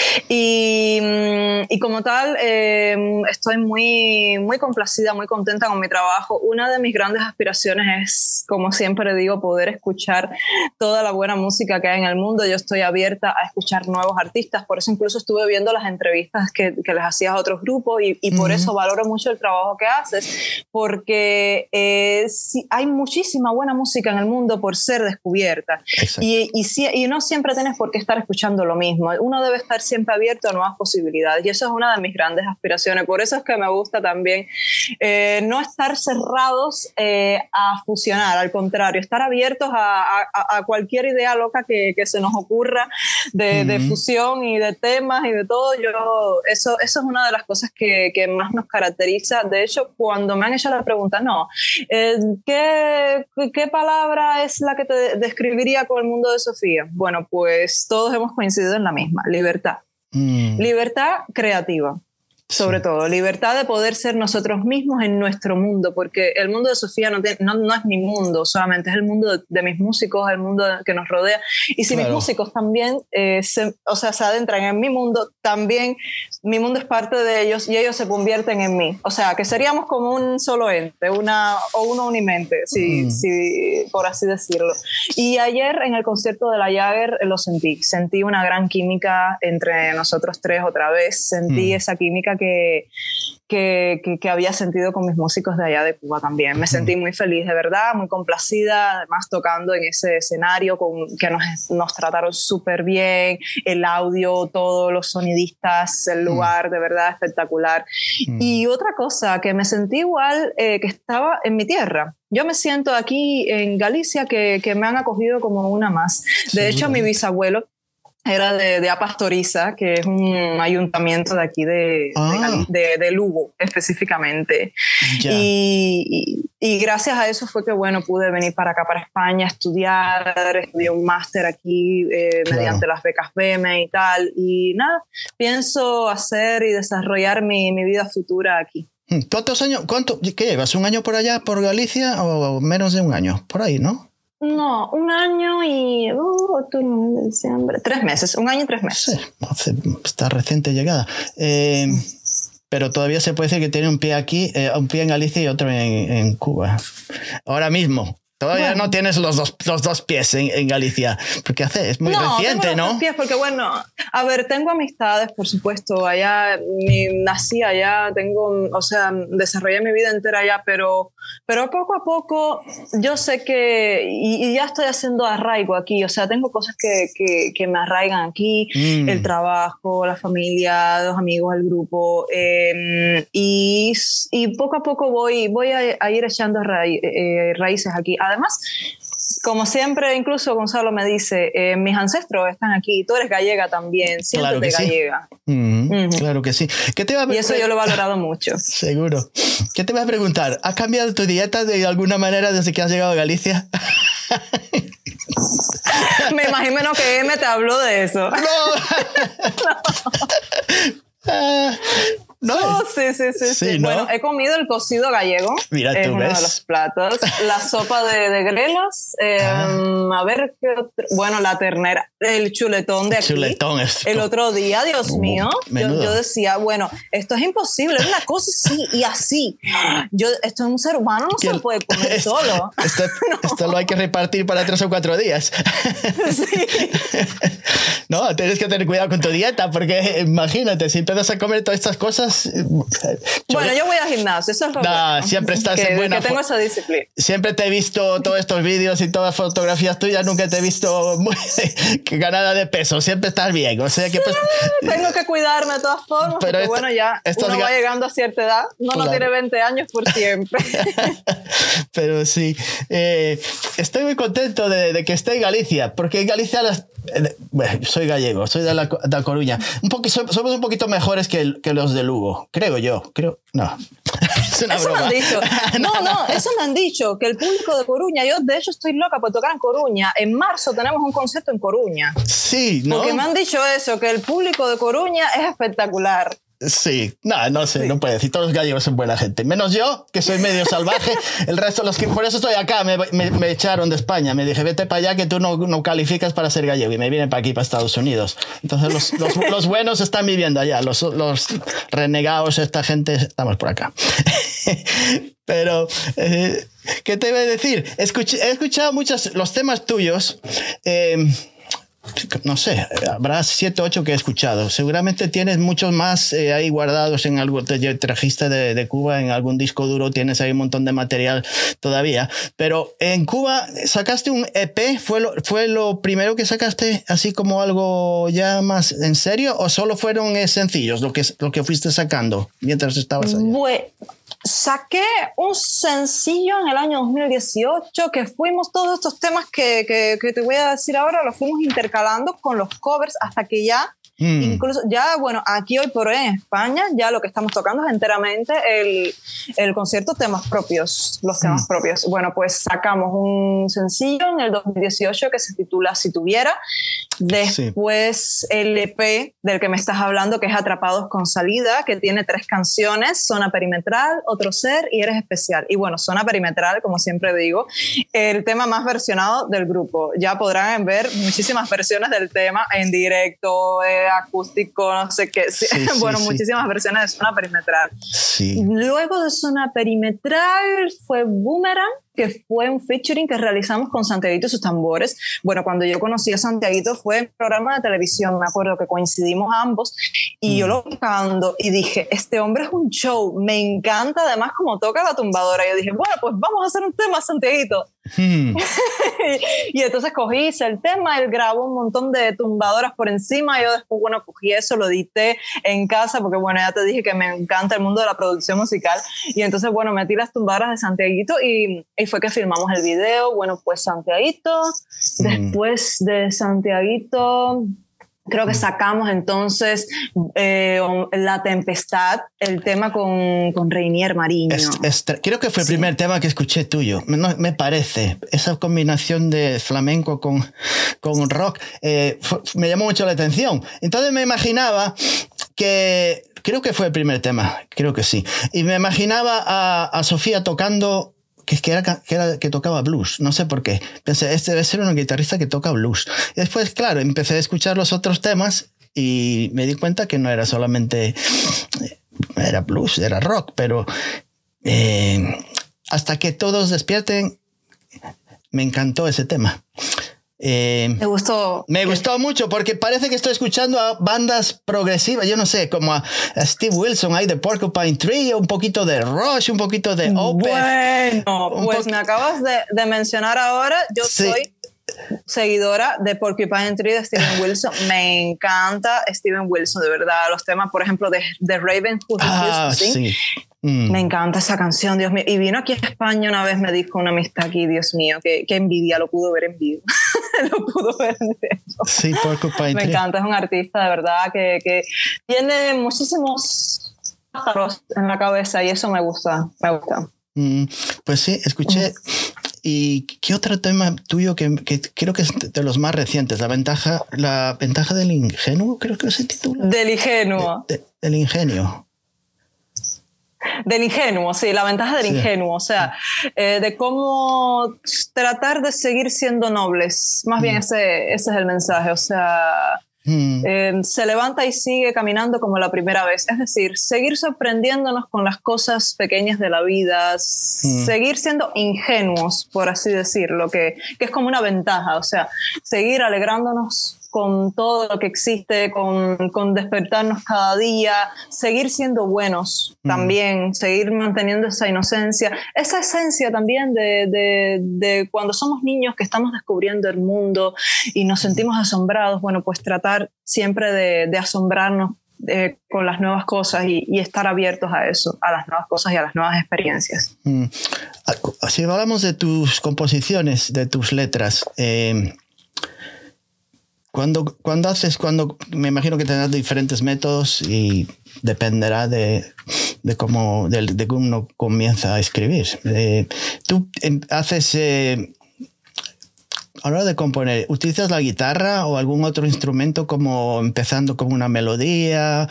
Y, y como tal, eh, estoy muy, muy complacida, muy contenta con mi trabajo. Una de mis grandes aspiraciones es, como siempre digo, poder escuchar toda la buena música que hay en el mundo. Yo estoy abierta a escuchar nuevos artistas, por eso incluso estuve viendo las entrevistas que, que les hacías a otros grupos y, y por mm. eso valoro mucho el trabajo que haces, porque eh, sí, hay muchísimas muchísima buena música en el mundo por ser descubierta y, y, si, y no siempre tienes por qué estar escuchando lo mismo, uno debe estar siempre abierto a nuevas posibilidades y eso es una de mis grandes aspiraciones, por eso es que me gusta también eh, no estar cerrados eh, a fusionar, al contrario, estar abiertos a, a, a cualquier idea loca que, que se nos ocurra de, mm-hmm. de fusión y de temas y de todo. Yo, eso, eso es una de las cosas que, que más nos caracteriza. De hecho, cuando me han hecho la pregunta, no, eh, ¿qué ¿qué palabra es la que te describiría con el mundo de Sofía? Bueno, pues todos hemos coincidido en la misma, libertad. Mm. Libertad creativa. Sobre sí. todo, libertad de poder ser nosotros mismos en nuestro mundo, porque el mundo de Sofía no, tiene, no, no es mi mundo solamente, es el mundo de, de mis músicos, el mundo que nos rodea. Y si claro. mis músicos también eh, se, o sea, se adentran en mi mundo, también mi mundo es parte de ellos y ellos se convierten en mí. O sea, que seríamos como un solo ente, una, o una unimente, si, mm. si, por así decirlo. Y ayer en el concierto de la Jagger lo sentí. Sentí una gran química entre nosotros tres otra vez. Sentí mm. esa química Que, que, que, que había sentido con mis músicos de allá de Cuba también. Me sentí muy feliz, de verdad, muy complacida, además tocando en ese escenario con, que nos, nos trataron súper bien, el audio, todos los sonidistas, el lugar, de verdad espectacular. Mm. Y otra cosa, que me sentí igual eh, que estaba en mi tierra. Yo me siento aquí en Galicia que, que me han acogido como una más. De hecho, mi bisabuelo era de, de Apastoriza, que es un ayuntamiento de aquí de, ah. de, de, de Lugo específicamente. Yeah. Y, y, y gracias a eso fue que bueno, pude venir para acá, para España, a estudiar, estudié un máster aquí eh, claro. mediante las becas B E M E y tal. Y nada, pienso hacer y desarrollar mi, mi vida futura aquí. ¿Cuántos años? ¿Cuánto, ¿Qué llevas? ¿Un año por allá, por Galicia o menos de un año? Por ahí, ¿no? No, un año y... Uh, octubre, diciembre... Tres meses, un año y tres meses. Sí, está reciente llegada. Eh, pero todavía se puede decir que tiene un pie aquí, eh, un pie en Galicia y otro en, en Cuba. Ahora mismo. Todavía bueno. no tienes los dos, los dos pies en, en Galicia, porque hace, es muy no, reciente, tengo ¿no? Los dos pies porque, bueno, a ver, tengo amistades, por supuesto, allá, mi, nací allá, tengo, o sea, desarrollé mi vida entera allá, pero, pero poco a poco yo sé que, y, y ya estoy haciendo arraigo aquí, o sea, tengo cosas que, que, que me arraigan aquí, mm. el trabajo, la familia, los amigos, el grupo, eh, y, y poco a poco voy, voy a, a ir echando ra, eh, raíces aquí. Además, como siempre, incluso Gonzalo me dice, eh, mis ancestros están aquí, tú eres gallega también, siéntete claro que gallega. Sí. Mm, uh-huh. Claro que sí. ¿Qué te va a y eso yo lo he valorado mucho. Seguro. ¿Qué te voy a preguntar? ¿Ha cambiado tu dieta de alguna manera desde que has llegado a Galicia? Me imagino que M te habló de eso. No. no. No, oh, sí, sí, sí. sí, sí. ¿No? Bueno, he comido el cocido gallego. Mira, es tú uno ves. de los platos. La sopa de, de grelas. Eh, ah. A ver, ¿qué otro? Bueno, la ternera. El chuletón de aquí. Chuletón es el otro día, Dios uh, mío, yo, yo decía, bueno, esto es imposible. Es una cosa así y así. Yo, esto es un ser humano, no se puede comer es, solo. Esto, no. esto lo hay que repartir para tres o cuatro días. Sí. No, tienes que tener cuidado con tu dieta porque imagínate, si empiezas a comer todas estas cosas. Bueno, yo voy al gimnasio, eso es lo no, bueno. Siempre estás que, en buena que tengo esa disciplina. Siempre te he visto todos estos vídeos y todas fotografías tuyas, nunca te he visto muy ganada de peso, siempre estás bien. O sea que pues, sí, tengo que cuidarme de todas formas, pero porque, esto, bueno, ya uno va llegando a cierta edad, uno claro. no tiene veinte años por siempre. Pero sí, eh, estoy muy contento de, de que esté en Galicia, porque en Galicia las, eh, bueno, soy gallego, soy de La, de la Coruña, un poco, somos un poquito mejores que, que los de Lugo, creo yo, creo, no. Es una eso broma. me han dicho. No, no, eso me han dicho, que el público de Coruña, yo de hecho estoy loca por tocar en Coruña. En marzo tenemos un concierto en Coruña. Sí, ¿no? Porque me han dicho eso, que el público de Coruña es espectacular. Sí, no, no sé, sí. No puede decir, todos los gallegos son buena gente, menos yo, que soy medio salvaje, el resto, los que, por eso estoy acá, me, me, me echaron de España, me dije, vete para allá que tú no, no calificas para ser gallego, y me vienen para aquí, para Estados Unidos. Entonces los, los, los buenos están viviendo allá, los, los renegados, esta gente, estamos por acá. Pero, eh, ¿qué te iba a decir? Escuché, he escuchado muchos, los temas tuyos, eh, no sé, habrá siete o ocho que he escuchado. Seguramente tienes muchos más eh, ahí guardados en algo. Te trajiste de, de Cuba en algún disco duro. Tienes ahí un montón de material todavía. Pero en Cuba sacaste un E P. ¿Fue lo, fue lo primero que sacaste así como algo ya más en serio? ¿O solo fueron eh, sencillos lo que, lo que fuiste sacando mientras estabas allá? Bueno, saqué un sencillo en el año dos mil dieciocho que fuimos todos estos temas que, que, que te voy a decir ahora, los fuimos intercalando con los covers hasta que ya Mm. incluso ya, bueno, aquí hoy por hoy en España ya lo que estamos tocando es enteramente el, el concierto temas propios, los temas mm. propios. Bueno, pues sacamos un sencillo en el dos mil dieciocho que se titula Si Tuviera, después sí. el E P del que me estás hablando, que es Atrapados con Salida, que tiene tres canciones: Zona Perimetral, Otro Ser y Eres Especial. Y bueno, Zona Perimetral, como siempre digo, el tema más versionado del grupo. Ya podrán ver muchísimas versiones del tema en directo, eh, acústico, no sé qué. Sí, bueno, sí, muchísimas sí. versiones de Zona Perimetral. Sí. Luego de Zona Perimetral fue Boomerang, que fue un featuring que realizamos con Santiaguito y sus tambores. Bueno, cuando yo conocí a Santiaguito fue en un programa de televisión, me acuerdo que coincidimos ambos, y mm. yo lo buscando y dije, este hombre es un show, me encanta además como toca la tumbadora. Y yo dije, bueno, pues vamos a hacer un tema, Santiaguito. Hmm. Y entonces cogí, hice el tema, él grabó un montón de tumbadoras por encima, yo después, bueno, cogí eso, lo edité en casa, porque bueno, ya te dije que me encanta el mundo de la producción musical, y entonces, bueno, metí las tumbadoras de Santiaguito y, y fue que filmamos el video. Bueno, pues Santiaguito, hmm. después de Santiaguito creo que sacamos entonces eh, La Tempestad, el tema con, con Reinier Mariño. Es, es, creo que fue el sí. primer tema que escuché tuyo, me, no, me parece. Esa combinación de flamenco con, con rock eh, fue, me llamó mucho la atención. Entonces me imaginaba que, creo que fue el primer tema, creo que sí. Y me imaginaba a, a Sofía tocando... Que, era, que, era, que tocaba blues, no sé por qué. Pensé, este debe ser un guitarrista que toca blues. Y después, claro, empecé a escuchar los otros temas y me di cuenta que no era solamente... Era blues, era rock, pero eh, hasta que todos despierten me encantó ese tema. Eh, me gustó. Me gustó mucho porque parece que estoy escuchando a bandas progresivas, yo no sé, como a, a Steve Wilson, ahí de Porcupine Tree, un poquito de Rush, un poquito de Opeth. Bueno, pues me acabas de, de mencionar ahora, yo sí. soy seguidora de Porcupine Tree de Steven Wilson. Me encanta Steven Wilson, de verdad. Los temas, por ejemplo, de, de Raven Who Refused ah, to Sing. Sí. Mm. Me encanta esa canción, Dios mío. Y vino aquí a España una vez, me dijo una amistad aquí, Dios mío, que, que envidia, lo pudo ver en vivo. Lo pudo ver en vivo. Sí, Porcupine Me Tree. encanta, es un artista de verdad que, que tiene muchísimos pájaros en la cabeza y eso me gusta, me gusta. Mm, pues sí, escuché. Mm. ¿Y qué otro tema tuyo que, que creo que es de los más recientes? La ventaja, la ventaja del ingenuo, creo que se titula. Del ingenuo. De, de, del ingenio. Del ingenuo, sí, la ventaja del sí. ingenuo, o sea, eh, de cómo tratar de seguir siendo nobles. Más mm. bien ese, ese es el mensaje, o sea, mm. eh, se levanta y sigue caminando como la primera vez. Es decir, seguir sorprendiéndonos con las cosas pequeñas de la vida, mm. seguir siendo ingenuos, por así decirlo, que, que es como una ventaja, o sea, seguir alegrándonos con todo lo que existe, con, con despertarnos cada día, seguir siendo buenos mm. también, seguir manteniendo esa inocencia, esa esencia también de, de, de cuando somos niños que estamos descubriendo el mundo y nos sentimos asombrados, bueno, pues tratar siempre de, de asombrarnos eh, con las nuevas cosas y, y estar abiertos a eso, a las nuevas cosas y a las nuevas experiencias. Mm. Si hablamos de tus composiciones, de tus letras, eh, Cuando, cuando haces, cuando me imagino que tendrás diferentes métodos y dependerá de, de cómo de, de cómo uno comienza a escribir. Eh, tú haces, eh, a la hora de componer, ¿utilizas la guitarra o algún otro instrumento como empezando con una melodía,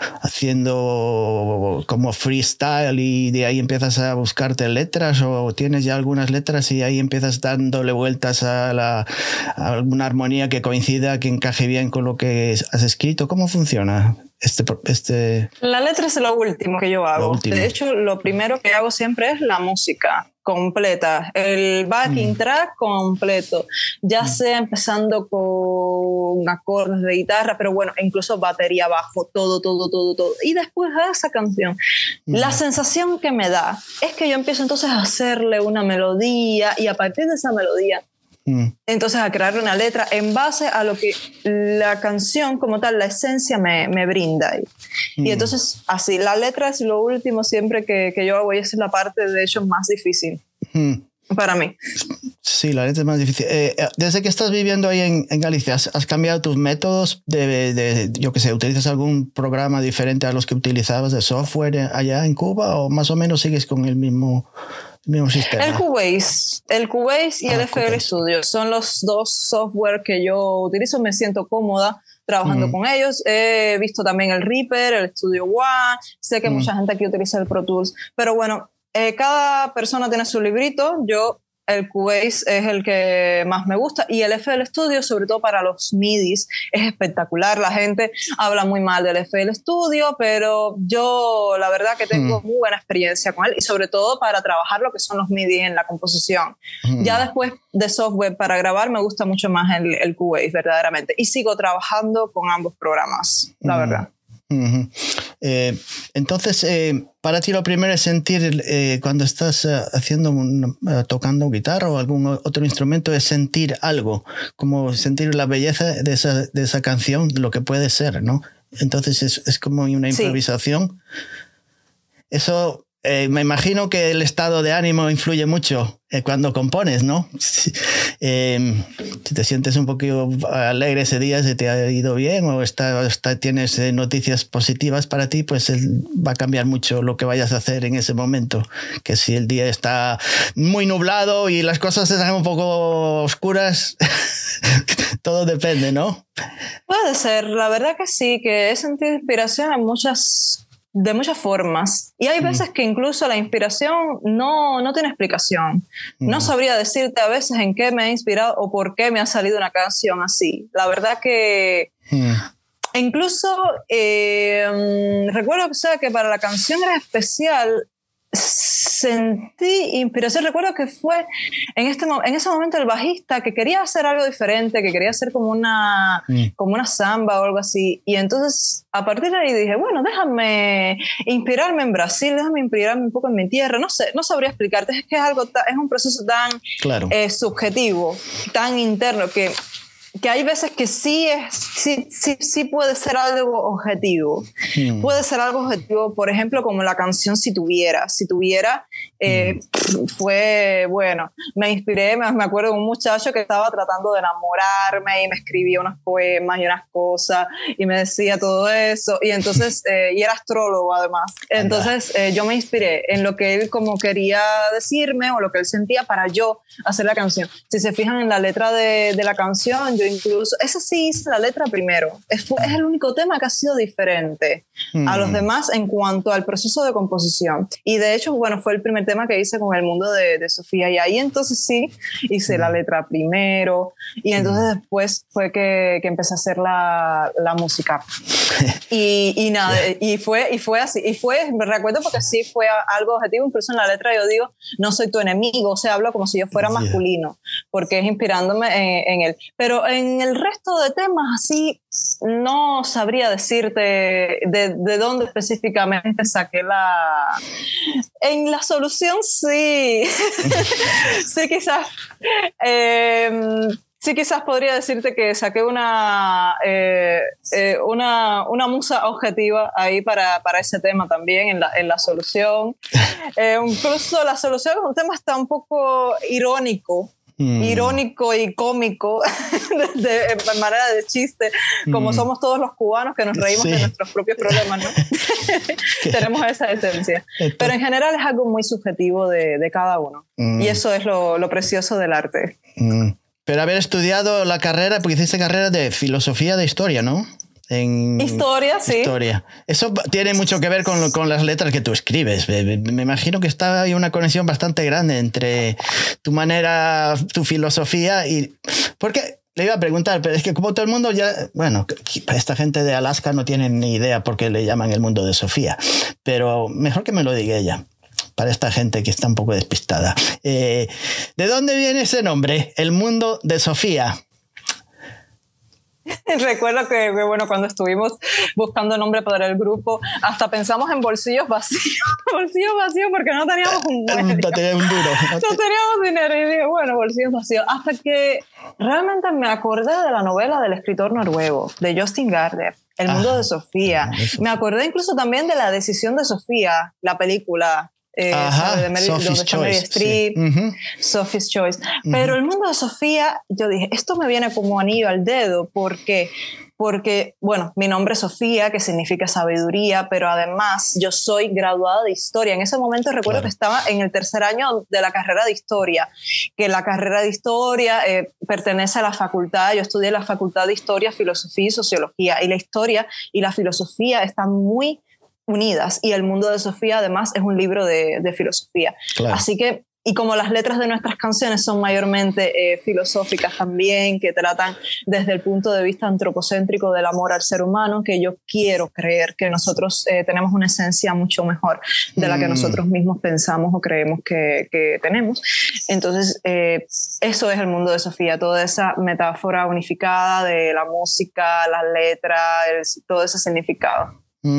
haciendo como freestyle y de ahí empiezas a buscarte letras o tienes ya algunas letras y ahí empiezas dándole vueltas a, la, a alguna armonía que coincida, que encaje bien con lo que has escrito? ¿Cómo funciona este, este... La letra es lo último que yo hago. De hecho, lo primero que hago siempre es la música completa, el backing mm. track completo, ya mm. sea empezando con acordes de guitarra, pero bueno, incluso batería, bajo, todo, todo, todo, todo. Y después de esa canción, mm. la sensación que me da es que yo empiezo entonces a hacerle una melodía y a partir de esa melodía, mm. entonces a crear una letra en base a lo que la canción como tal, la esencia me, me brinda. Mm. Y entonces así, la letra es lo último siempre que, que yo hago y esa es la parte de hecho más difícil mm. para mí. Sí, la letra es más difícil. Eh, desde que estás viviendo ahí en, en Galicia, ¿has, ¿has cambiado tus métodos? De, de, yo qué sé, ¿utilizas algún programa diferente a los que utilizabas de software allá en Cuba o más o menos sigues con el mismo... El Cubase, el Cubase y ah, el F L Studio son los dos software que yo utilizo, me siento cómoda trabajando mm. con ellos. He visto también el Reaper, el Studio One, sé que mm. mucha gente aquí utiliza el Pro Tools, pero bueno, eh, cada persona tiene su librito. Yo el Cubase es el que más me gusta y el F L Studio, sobre todo para los midis, es espectacular. La gente habla muy mal del F L Studio, pero yo la verdad que tengo mm. muy buena experiencia con él y sobre todo para trabajar lo que son los midis en la composición. Mm. Ya después de software para grabar me gusta mucho más el, el Cubase verdaderamente y sigo trabajando con ambos programas, la mm. verdad. Uh-huh. Eh, entonces, eh, para ti lo primero es sentir eh, cuando estás uh, haciendo un, uh, tocando guitarra o algún otro instrumento, es sentir algo, como sentir la belleza de esa, de esa canción, lo que puede ser, ¿no? Entonces es, es como una improvisación. Sí. Eso eh, me imagino que el estado de ánimo influye mucho eh, cuando compones, ¿no? Si, eh, si te sientes un poquito alegre ese día, si te ha ido bien o está, está, tienes eh, noticias positivas para ti, pues el, va a cambiar mucho lo que vayas a hacer en ese momento. Que si el día está muy nublado y las cosas están un poco oscuras, todo depende, ¿no? Puede ser, la verdad que sí, que he sentido inspiración en muchas de muchas formas. Y hay veces mm. que incluso la inspiración no, no tiene explicación. Mm. No sabría decirte a veces en qué me ha inspirado o por qué me ha salido una canción así. La verdad que... Mm. Incluso eh, recuerdo que, o sea, que para la canción era especial. sentí inspiración. Recuerdo que fue en, este, en ese momento el bajista que quería hacer algo diferente, que quería hacer como una, mm. como una samba o algo así. Y entonces, a partir de ahí dije, bueno, déjame inspirarme en Brasil, déjame inspirarme un poco en mi tierra. No sé, no sabría explicarte. Es que es, algo ta, es un proceso tan claro. eh, subjetivo, tan interno, que... que hay veces que sí, es, sí, sí, sí puede ser algo objetivo. Mm. Puede ser algo objetivo, por ejemplo, como la canción Si Tuviera. Si Tuviera eh, mm. fue, bueno, me inspiré, me, me acuerdo de un muchacho que estaba tratando de enamorarme y me escribía unos poemas y unas cosas y me decía todo eso. Y entonces, eh, y era astrólogo además. Entonces eh, yo me inspiré en lo que él como quería decirme o lo que él sentía para yo hacer la canción. Si se fijan en la letra de, de la canción, yo incluso, esa sí hice la letra primero. Es, es el único tema que ha sido diferente mm. a los demás en cuanto al proceso de composición. Y de hecho, bueno, fue el primer tema que hice con El Mundo de, de Sofía. Y ahí entonces sí hice mm. la letra primero. Y entonces mm. después fue que, que empecé a hacer la, la música. y, y nada, y fue, y fue así. Y fue, me recuerdo porque sí fue algo objetivo. Incluso en la letra yo digo, no soy tu enemigo. O sea, hablo como si yo fuera yeah. masculino, porque es inspirándome en, en él. Pero en el resto de temas así no sabría decirte de, de dónde específicamente saqué la... En La Solución sí. sí, quizás... Eh, sí, quizás podría decirte que saqué una, eh, eh, una, una musa objetiva ahí para, para ese tema también, en La, en la Solución. Eh, incluso La Solución es un tema hasta un poco irónico. Mm. irónico y cómico de, de, de manera de chiste, como mm. somos todos los cubanos que nos reímos sí. de nuestros propios problemas, ¿no? Tenemos esa esencia. Esto. Pero en general es algo muy subjetivo de, de cada uno mm. y eso es lo, lo precioso del arte. Mm. Pero haber estudiado la carrera, porque hiciste carrera de filosofía de historia, ¿no? En historia, sí. Historia. Eso tiene mucho que ver con, con las letras que tú escribes. Me, me imagino que está hay una conexión bastante grande entre tu manera, tu filosofía y... Porque le iba a preguntar, pero es que como todo el mundo ya... Bueno, esta gente de Alaska no tiene ni idea por qué le llaman El Mundo de Sofía, pero mejor que me lo diga ella, para esta gente que está un poco despistada. Eh, ¿De dónde viene ese nombre? El Mundo de Sofía. Recuerdo que, que, bueno, cuando estuvimos buscando nombre para el grupo, hasta pensamos en bolsillos vacíos, bolsillos vacíos porque no teníamos un mueble. No teníamos un duro. No teníamos dinero y dije, bueno, bolsillos vacíos. Hasta que realmente me acordé de la novela del escritor noruego, de Justin Gardner, El Mundo ah, de Sofía. Me acordé incluso también de La Decisión de Sofía, la película. Eh, Ajá, de Mary, Sophie's Choice, Street, sí. uh-huh. Sophie's Choice. Uh-huh. Pero El Mundo de Sofía, yo dije, esto me viene como anillo al dedo, porque, porque, bueno, mi nombre es Sofía, que significa sabiduría, pero además yo soy graduada de historia. En ese momento recuerdo claro. que estaba en el tercer año de la carrera de historia, que la carrera de historia eh, pertenece a la facultad, yo estudié en la facultad de historia, filosofía y sociología, y la historia y la filosofía están muy unidas, y El Mundo de Sofía además es un libro de, de filosofía. Claro. Así que, y como las letras de nuestras canciones son mayormente eh, filosóficas también, que tratan desde el punto de vista antropocéntrico del amor al ser humano, que yo quiero creer que nosotros eh, tenemos una esencia mucho mejor de la que nosotros mismos pensamos o creemos que, que tenemos. Entonces, eh, eso es El Mundo de Sofía, toda esa metáfora unificada de la música, las letras, el, todo ese significado.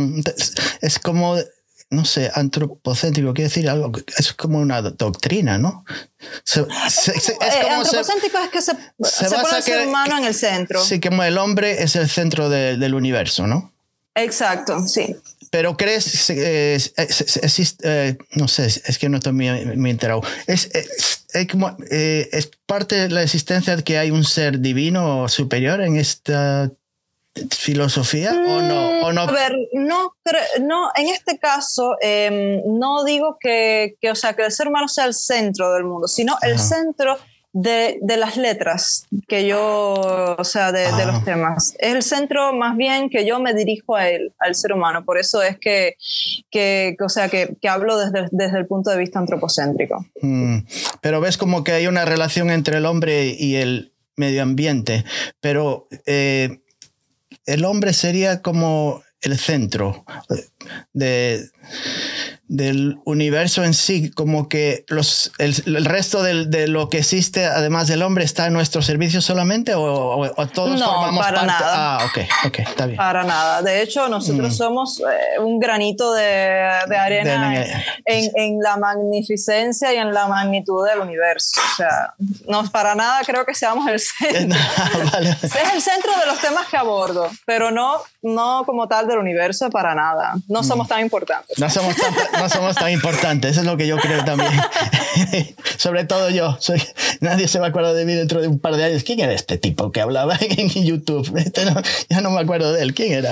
Es como, no sé, antropocéntrico, quiere decir algo, es como una doctrina, ¿no? Se, se, se, es como antropocéntrico se, es que se, se, se pone el ser humano en el centro. Sí, como el hombre es el centro de, del universo, ¿no? Exacto, sí. Pero crees, eh, existe, eh, no sé, es que no estoy muy, muy enterado. Es, es, es, como, eh, es parte de la existencia de que hay un ser divino superior en esta filosofía mm, o no o no a ver no no en este caso eh, no digo que, que o sea que el ser humano sea el centro del mundo, sino Ajá. el centro de, de las letras que yo o sea de, de los temas es el centro más bien que yo me dirijo a él, al ser humano. Por eso es que, que, que o sea que, que hablo desde, desde el punto de vista antropocéntrico. mm, pero ves como que hay una relación entre el hombre y el medio ambiente, pero eh, el hombre sería como el centro de, del universo en sí, como que los, el, el resto del, de lo que existe, además del hombre, está en nuestro servicio solamente o, o, o todos no, formamos para parte. Nada. Ah, ok, ok, está bien. Para nada. De hecho, nosotros mm. somos eh, un granito de, de arena de, en, en la magnificencia y en la magnitud del universo. O sea, no para nada creo que seamos el centro. No, vale. Es el centro de los temas que abordo, pero no, no como tal del universo, para nada. No somos mm. tan importantes. No somos tan, no somos tan importantes, eso es lo que yo creo también. Sobre todo yo. Soy, nadie se va a acordar de mí dentro de un par de años. ¿Quién era este tipo que hablaba en YouTube? Este no, ya no me acuerdo de él. ¿Quién era?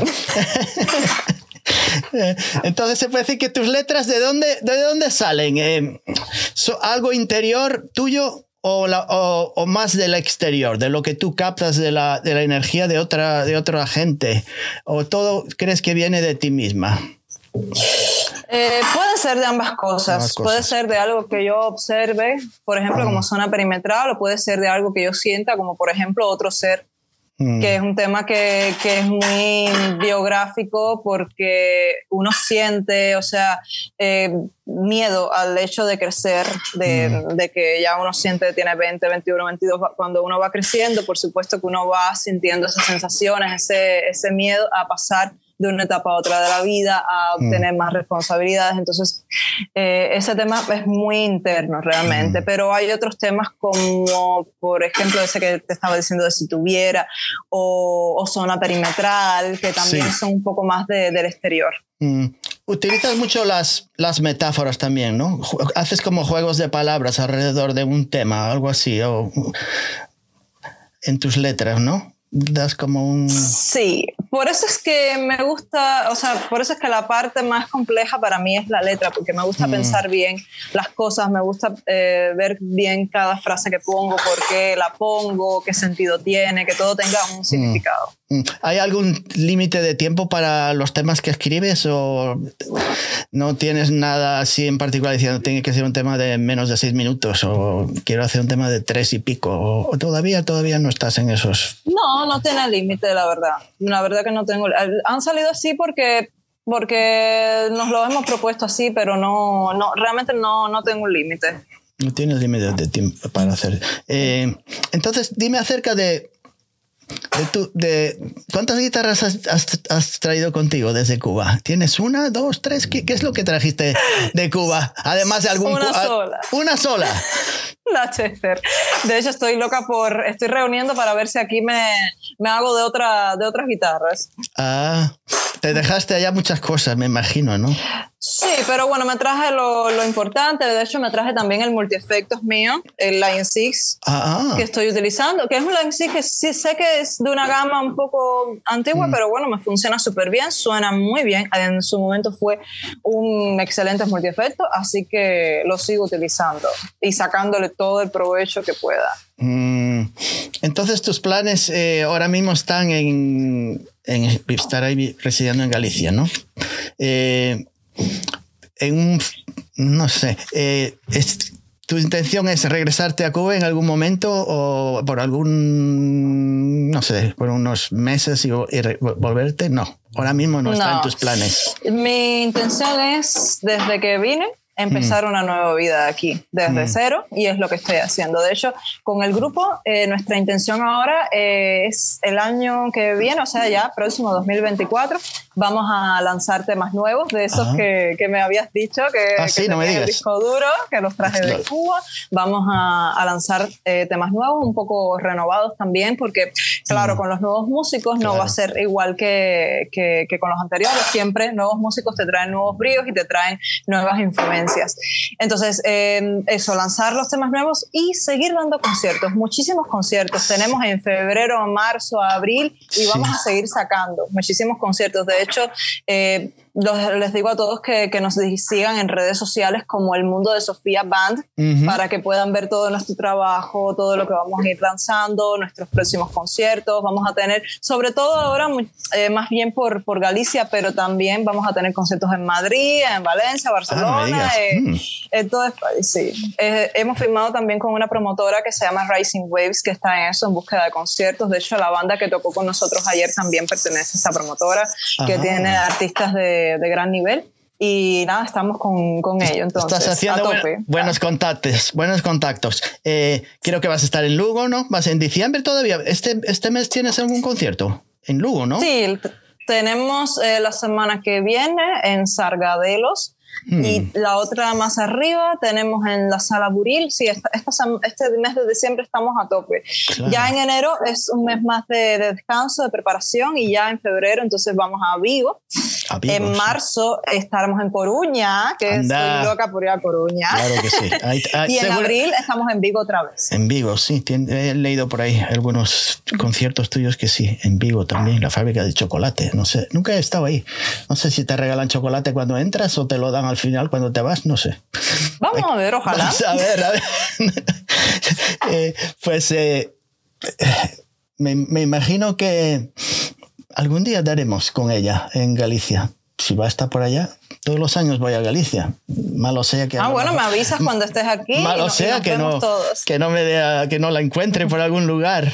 Entonces se puede decir que tus letras, ¿de dónde, de dónde salen? Eh, ¿so, ¿Algo interior tuyo o, la, o, o más del exterior, de lo que tú captas de la, de la energía de otra, de otra gente? ¿O todo crees que viene de ti misma? Eh, puede ser de ambas cosas. ambas cosas. Puede ser de algo que yo observe, por ejemplo, como zona perimetral, o puede ser de algo que yo sienta, como por ejemplo otro ser, mm. que es un tema que, que es muy biográfico porque uno siente, o sea, eh, miedo al hecho de crecer, de, mm. de que ya uno siente, tiene veinte, veintiuno, veintidós, cuando uno va creciendo, por supuesto que uno va sintiendo esas sensaciones, ese, ese miedo a pasar de una etapa a otra de la vida, a obtener mm. más responsabilidades. Entonces, eh, ese tema es muy interno realmente, mm. pero hay otros temas como, por ejemplo, ese que te estaba diciendo de Si Tuviera, o, o Zona Perimetral, que también sí. son un poco más de, del exterior. Mm. Utilizas mucho las, las metáforas también, ¿no? Haces como juegos de palabras alrededor de un tema, algo así, o en tus letras, ¿no? Das como un... Sí, por eso es que me gusta, o sea, por eso es que la parte más compleja para mí es la letra, porque me gusta mm. pensar bien las cosas, me gusta eh, ver bien cada frase que pongo, por qué la pongo, qué sentido tiene, que todo tenga un significado. Mm. ¿Hay algún límite de tiempo para los temas que escribes o no tienes nada así en particular diciendo tiene que ser un tema de menos de seis minutos o quiero hacer un tema de tres y pico o, o todavía, todavía no estás en esos? No, no tiene límite, la verdad. La verdad que no tengo... Han salido así porque, porque nos lo hemos propuesto así, pero no, no realmente no, no tengo un límite. No tienes límite de tiempo para hacer. Eh, entonces, dime acerca de... De tu, de, ¿cuántas guitarras has, has, has traído contigo desde Cuba? ¿Tienes una, dos, tres? ¿Qué, qué es lo que trajiste de Cuba? Además de algún... Una sola. ¿Una sola? La Chester. De hecho, estoy loca por... Estoy reuniendo para ver si aquí me, me hago de, otra, de otras guitarras. Ah, te dejaste allá muchas cosas, me imagino, ¿no? Sí, pero bueno, me traje lo, lo importante. De hecho, me traje también el multiefectos mío, el Line seis, ah, ah. que estoy utilizando, que es un Line seis que sí sé que es de una gama un poco antigua, mm. pero bueno, me funciona súper bien, suena muy bien. En su momento fue un excelente multiefecto, así que lo sigo utilizando y sacándole todo el provecho que pueda. Mm. Entonces, tus planes eh, ahora mismo están en, en estar ahí residiendo en Galicia, ¿no? Eh, en un, no sé, eh, es, ¿tu intención es regresarte a Cuba en algún momento o por algún, no sé, por unos meses y, y re, volverte? No, ahora mismo no, no está en tus planes. Mi intención es, desde que vine, empezar mm. una nueva vida aquí, desde mm. cero, y es lo que estoy haciendo. De hecho, con el grupo, eh, nuestra intención ahora eh, es el año que viene, o sea, ya próximo dos mil veinticuatro, vamos a lanzar temas nuevos, de esos que, que me habías dicho, que, ah, sí, que no me digas. El disco duro, que los traje de Cuba. Vamos a, a lanzar eh, temas nuevos, un poco renovados también, porque, claro, mm. con los nuevos músicos claro. no va a ser igual que, que, que con los anteriores. Siempre nuevos músicos te traen nuevos bríos y te traen nuevas influencias. Entonces, eh, eso, lanzar los temas nuevos y seguir dando conciertos, muchísimos conciertos. Tenemos en febrero, marzo, abril y sí. vamos a seguir sacando muchísimos conciertos. De hecho, eh, los, les digo a todos que, que nos sigan en redes sociales como El Mundo de Sofía Band uh-huh. para que puedan ver todo nuestro trabajo, todo lo que vamos a ir lanzando, nuestros próximos conciertos. Vamos a tener, sobre todo ahora, eh, más bien por, por Galicia, pero también vamos a tener conciertos en Madrid, en Valencia, Barcelona. Ah, eh, mm. en todo el país, sí. Eh, hemos firmado también con una promotora que se llama Rising Waves, que está en eso, en búsqueda de conciertos. De hecho, la banda que tocó con nosotros ayer también pertenece a esa promotora, Ajá. que tiene artistas de de gran nivel. y nada, estamos con, con ello. Entonces, estás haciendo buen, buenos contactos, buenos contactos. Eh, creo que vas a estar en Lugo, ¿no? ¿Vas en diciembre todavía? ¿Este, este mes tienes algún concierto? En Lugo, ¿no? Sí, tenemos eh, la semana que viene en Sargadelos. Hmm. Y la otra más arriba tenemos en la Sala Buril. Sí, esta, esta, este mes de diciembre estamos a tope. Claro. Ya en enero es un mes más de, de descanso, de preparación, y ya en febrero entonces vamos a Vigo. A Vigo en marzo sí. estaremos en Coruña, que Anda. Estoy loca por ir a Coruña. Claro que sí. Ahí, ahí, y en seguro. abril estamos en Vigo otra vez. En Vigo, sí. He leído por ahí algunos conciertos tuyos que sí. En Vigo también, la fábrica de chocolate. No sé, nunca he estado ahí. No sé si te regalan chocolate cuando entras o te lo dan al final cuando te vas, no sé. Vamos a ver, ojalá. Vamos a ver, a ver. eh, pues eh, me, me imagino que algún día daremos con ella en Galicia. Si va a estar por allá, todos los años voy a Galicia. Malo sea que... Ah, no, bueno, me avisas cuando estés aquí. Malo y sea y que, no, que, no me dé, que no la encuentre por algún lugar.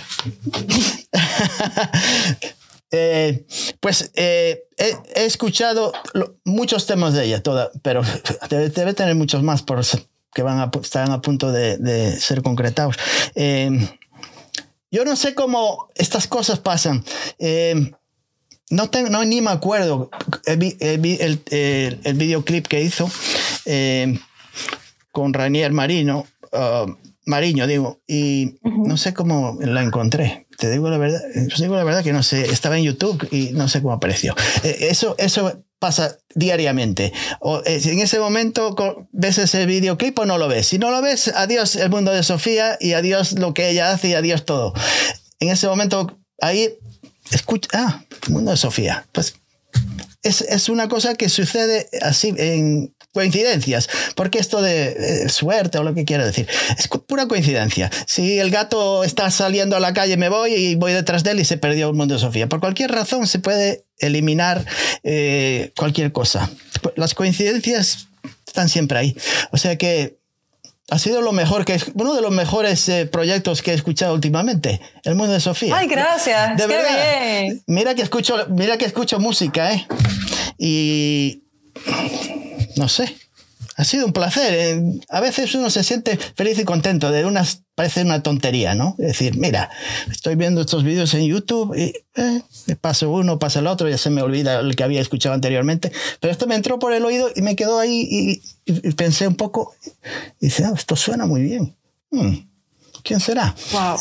Eh, pues eh, he, he escuchado lo, muchos temas de ella, toda, pero debe, debe tener muchos más por, que van a, están a punto de, de ser concretados. Eh, yo no sé cómo estas cosas pasan. Eh, no, tengo, no ni me acuerdo el, el, el, el, el videoclip que hizo eh, con Rainier Marino, uh, Mariño, digo, y uh-huh. no sé cómo la encontré. Te digo la verdad, te digo la verdad que no sé, estaba en YouTube y no sé cómo apareció. Eh, eso, eso pasa diariamente. O, eh, en ese momento ves ese videoclip o no lo ves. Si no lo ves, adiós el mundo de Sofía y adiós lo que ella hace y adiós todo. En ese momento, ahí, escucha, ah, el mundo de Sofía. Pues es, es una cosa que sucede así en coincidencias, porque esto de eh, suerte o lo que quiera decir es pura coincidencia. Si el gato está saliendo a la calle, me voy y voy detrás de él y se perdió el mundo de Sofía. Por cualquier razón se puede eliminar eh, cualquier cosa. Las coincidencias están siempre ahí. O sea que ha sido lo mejor que uno de los mejores eh, proyectos que he escuchado últimamente, el mundo de Sofía. Ay, gracias. De Qué verdad. Bien. Mira que escucho, mira que escucho música, ¿eh? Y no sé, ha sido un placer. Eh, a veces uno se siente feliz y contento de unas, parece una tontería, ¿no? Es decir, mira, estoy viendo estos vídeos en YouTube y eh, me paso uno, pasa el otro, ya se me olvida el que había escuchado anteriormente, pero esto me entró por el oído y me quedó ahí y, y, y pensé un poco y dije, ah, esto suena muy bien. Hmm, ¿quién será? Wow.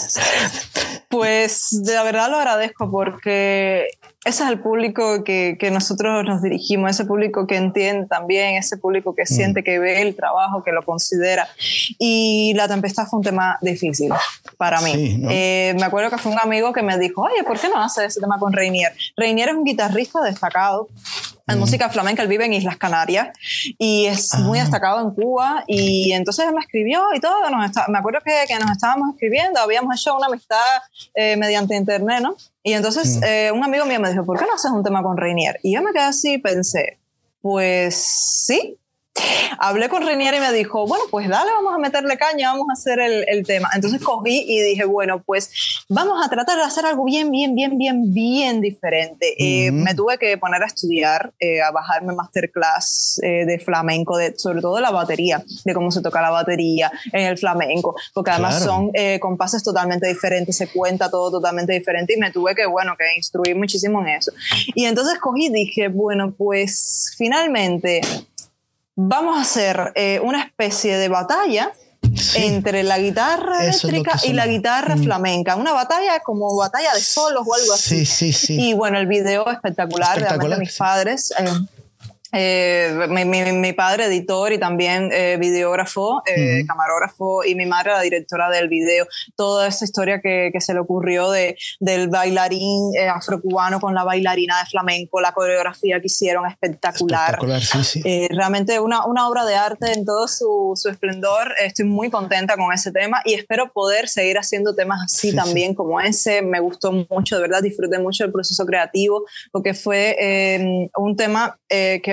Pues de la verdad lo agradezco porque ese es el público que, que nosotros nos dirigimos, ese público que entiende también, ese público que mm. siente, que ve el trabajo, que lo considera. Y La Tempestad fue un tema difícil para mí. Sí, ¿no? eh, me acuerdo que fue un amigo que me dijo, oye, ¿por qué no haces ese tema con Rainier? Rainier es un guitarrista destacado en mm. música flamenca, él vive en Islas Canarias y es ah. muy destacado en Cuba, y entonces él me escribió y todo, nos está, me acuerdo que, que nos estábamos escribiendo, habíamos hecho una amistad eh, mediante internet, ¿no? Y entonces mm. eh, un amigo mío me dijo, ¿por qué no haces un tema con Rainier? Y yo me quedé así y pensé, pues sí. Hablé con Rainier y me dijo, bueno, pues dale, vamos a meterle caña, vamos a hacer el, el tema. Entonces cogí y dije, bueno, pues vamos a tratar de hacer algo bien, bien, bien, bien, bien diferente. Mm-hmm. Eh, me tuve que poner a estudiar, eh, a bajarme masterclass eh, de flamenco, de, sobre todo de la batería, de cómo se toca la batería en el flamenco, porque además claro. son eh, compases totalmente diferentes, se cuenta todo totalmente diferente, y me tuve que, bueno, que instruir muchísimo en eso. Y entonces cogí y dije, bueno, pues finalmente vamos a hacer eh, una especie de batalla sí. entre la guitarra Eso eléctrica y la guitarra mm. flamenca. Una batalla como batalla de solos o algo así. Sí, sí, sí. Y bueno, el video espectacular, espectacular realmente mis sí. padres... Eh, Eh, mi, mi, mi padre editor y también eh, videógrafo, eh, uh-huh. camarógrafo, y mi madre la directora del video. Toda esa historia que, que se le ocurrió de, del bailarín eh, afrocubano con la bailarina de flamenco, la coreografía que hicieron espectacular, espectacular sí, sí. Eh, realmente una, una obra de arte en todo su, su esplendor. Estoy muy contenta con ese tema y espero poder seguir haciendo temas así sí, también sí. como ese. Me gustó mucho, de verdad disfruté mucho el proceso creativo, porque fue eh, un tema eh, que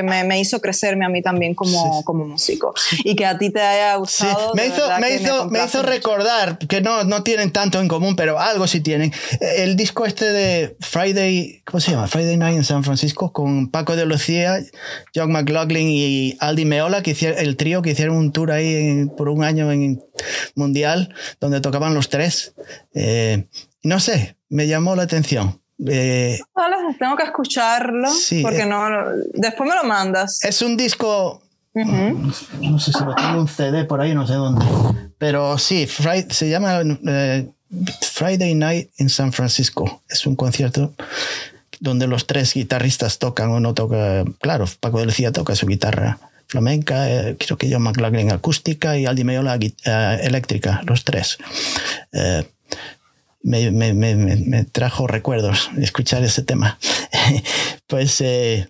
me, me hizo crecerme a mí también como, sí. como músico. Y que a ti te haya gustado. Sí. Me, hizo, me, hizo, me, me hizo recordar que no, no tienen tanto en común, pero algo sí tienen. El disco este de Friday, ¿cómo se llama? Friday Night en San Francisco, con Paco de Lucía, John McLaughlin y Aldi Meola, que hicieron, el trío que hicieron un tour ahí en, por un año en mundial, donde tocaban los tres. Eh, no sé, me llamó la atención. Eh, vale, tengo que escucharlo, sí, porque no, después me lo mandas. Es un disco, uh-huh. no sé si lo tengo un C D por ahí, no sé dónde, pero sí, Friday, se llama eh, Friday Night in San Francisco. Es un concierto donde los tres guitarristas tocan o no tocan. Claro, Paco de Lucía toca su guitarra flamenca, eh, creo que John McLaughlin acústica y Aldi Meola eh, eléctrica, los tres. Eh, me, me, me, me trajo recuerdos escuchar ese tema. Pues eh,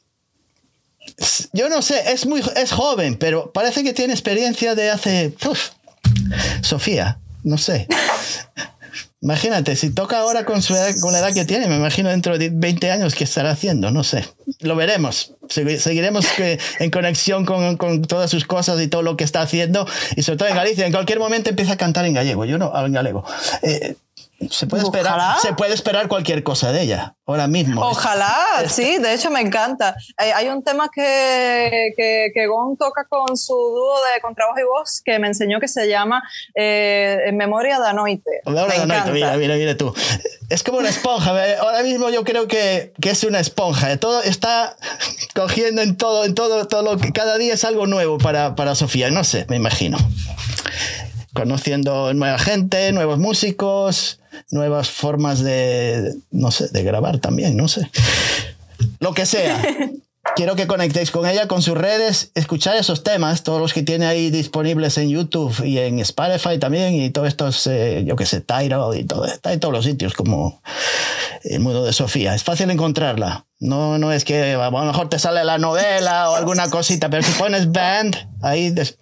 yo no sé, es, muy, es joven, pero parece que tiene experiencia de hace... Uf, Sofía, no sé. Imagínate, si toca ahora con, su edad, con la edad que tiene, me imagino dentro de veinte años qué estará haciendo, no sé. Lo veremos. Seguiremos que, en conexión con, con todas sus cosas y todo lo que está haciendo, y sobre todo en Galicia. En cualquier momento empieza a cantar en gallego, yo no, en galego. Eh, se puede esperar, Ojalá. se puede esperar cualquier cosa de ella ahora mismo. Ojalá, este, sí, de hecho me encanta. Hay, hay un tema que, que, que Gon toca con su dúo de contrabajo y voz que me enseñó, que se llama eh, En Memoria da Noite. Memoria me da encanta. Noite, mira, mira, mira tú. Es como una esponja. Ahora mismo yo creo que, que es una esponja. Todo está cogiendo en todo, en todo, todo lo que cada día es algo nuevo para, para Sofía. No sé, me imagino. Conociendo nueva gente, nuevos músicos, nuevas formas de, no sé, de grabar también, no sé. Lo que sea. Quiero que conectéis con ella, con sus redes, escuchar esos temas, todos los que tiene ahí disponibles en YouTube y en Spotify también, y todos estos, eh, yo qué sé, Tidal y todo, está en todos los sitios, como el mundo de Sofía. Es fácil encontrarla. No, no es que a lo mejor te sale la novela o alguna cosita, pero si pones band, ahí... Des-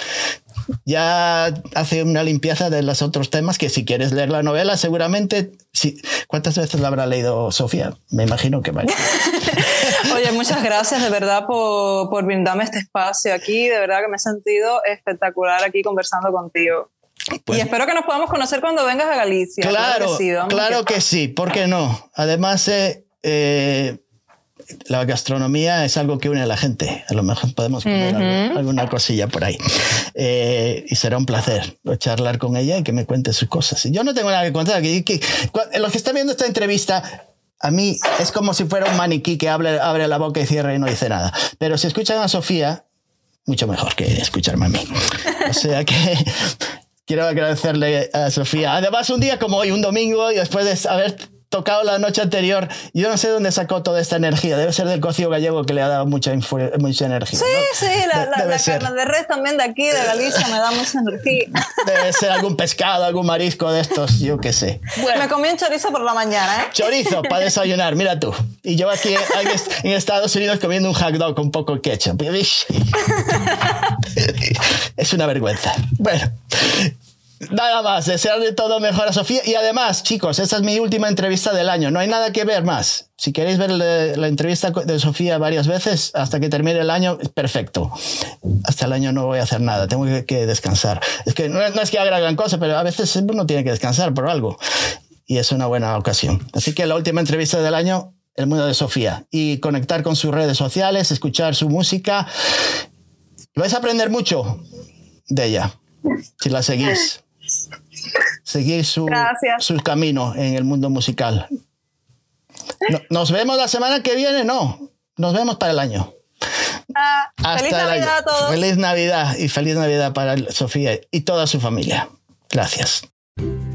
ya hace una limpieza de los otros temas, que si quieres leer la novela seguramente... Si, ¿cuántas veces la habrá leído Sofía? Me imagino que varias. Oye, muchas gracias de verdad por, por brindarme este espacio aquí. De verdad que me he sentido espectacular aquí conversando contigo. Pues, y espero que nos podamos conocer cuando vengas a Galicia. Claro, claro que sí, claro que sí, ¿por qué no? Además, eh, eh, la gastronomía es algo que une a la gente. A lo mejor podemos poner uh-huh. algo, alguna cosilla por ahí. Eh, y será un placer charlar con ella y que me cuente sus cosas. Yo no tengo nada que contar. Que, que, los que están viendo esta entrevista, a mí es como si fuera un maniquí que abre, abre la boca y cierra y no dice nada. Pero si escuchan a Sofía, mucho mejor que escucharme a mí. O sea que... Quiero agradecerle a Sofía. Además, un día como hoy, un domingo, y después de haber tocado la noche anterior, yo no sé dónde sacó toda esta energía. Debe ser del cocido gallego, que le ha dado mucha, mucha energía. Sí, ¿no? sí, la, la, la ser. carne de res también de aquí, de Galicia, me da mucha energía. Debe ser algún pescado, algún marisco de estos, yo qué sé. Bueno, me comí un chorizo por la mañana, ¿eh? Chorizo para desayunar, mira tú. Y yo aquí en Estados Unidos comiendo un hot dog con poco ketchup. Es una vergüenza. Bueno... Nada más, desearle todo mejor a Sofía. Y además, chicos, esta es mi última entrevista del año. No hay nada que ver más. Si queréis ver la, la entrevista de Sofía varias veces hasta que termine el año, perfecto. Hasta el año no voy a hacer nada, tengo que, que descansar. Es que no, no es que haga gran cosa, pero a veces uno tiene que descansar por algo. Y es una buena ocasión. Así que la última entrevista del año, el mundo de Sofía. Y conectar con sus redes sociales, escuchar su música. Vais a aprender mucho de ella, si la seguís. Seguir su, su camino en el mundo musical. No, ¿nos vemos la semana que viene? No, nos vemos para el año. Ah, Hasta feliz el Navidad año. a todos. Feliz Navidad y feliz Navidad para Sofía y toda su familia. Gracias.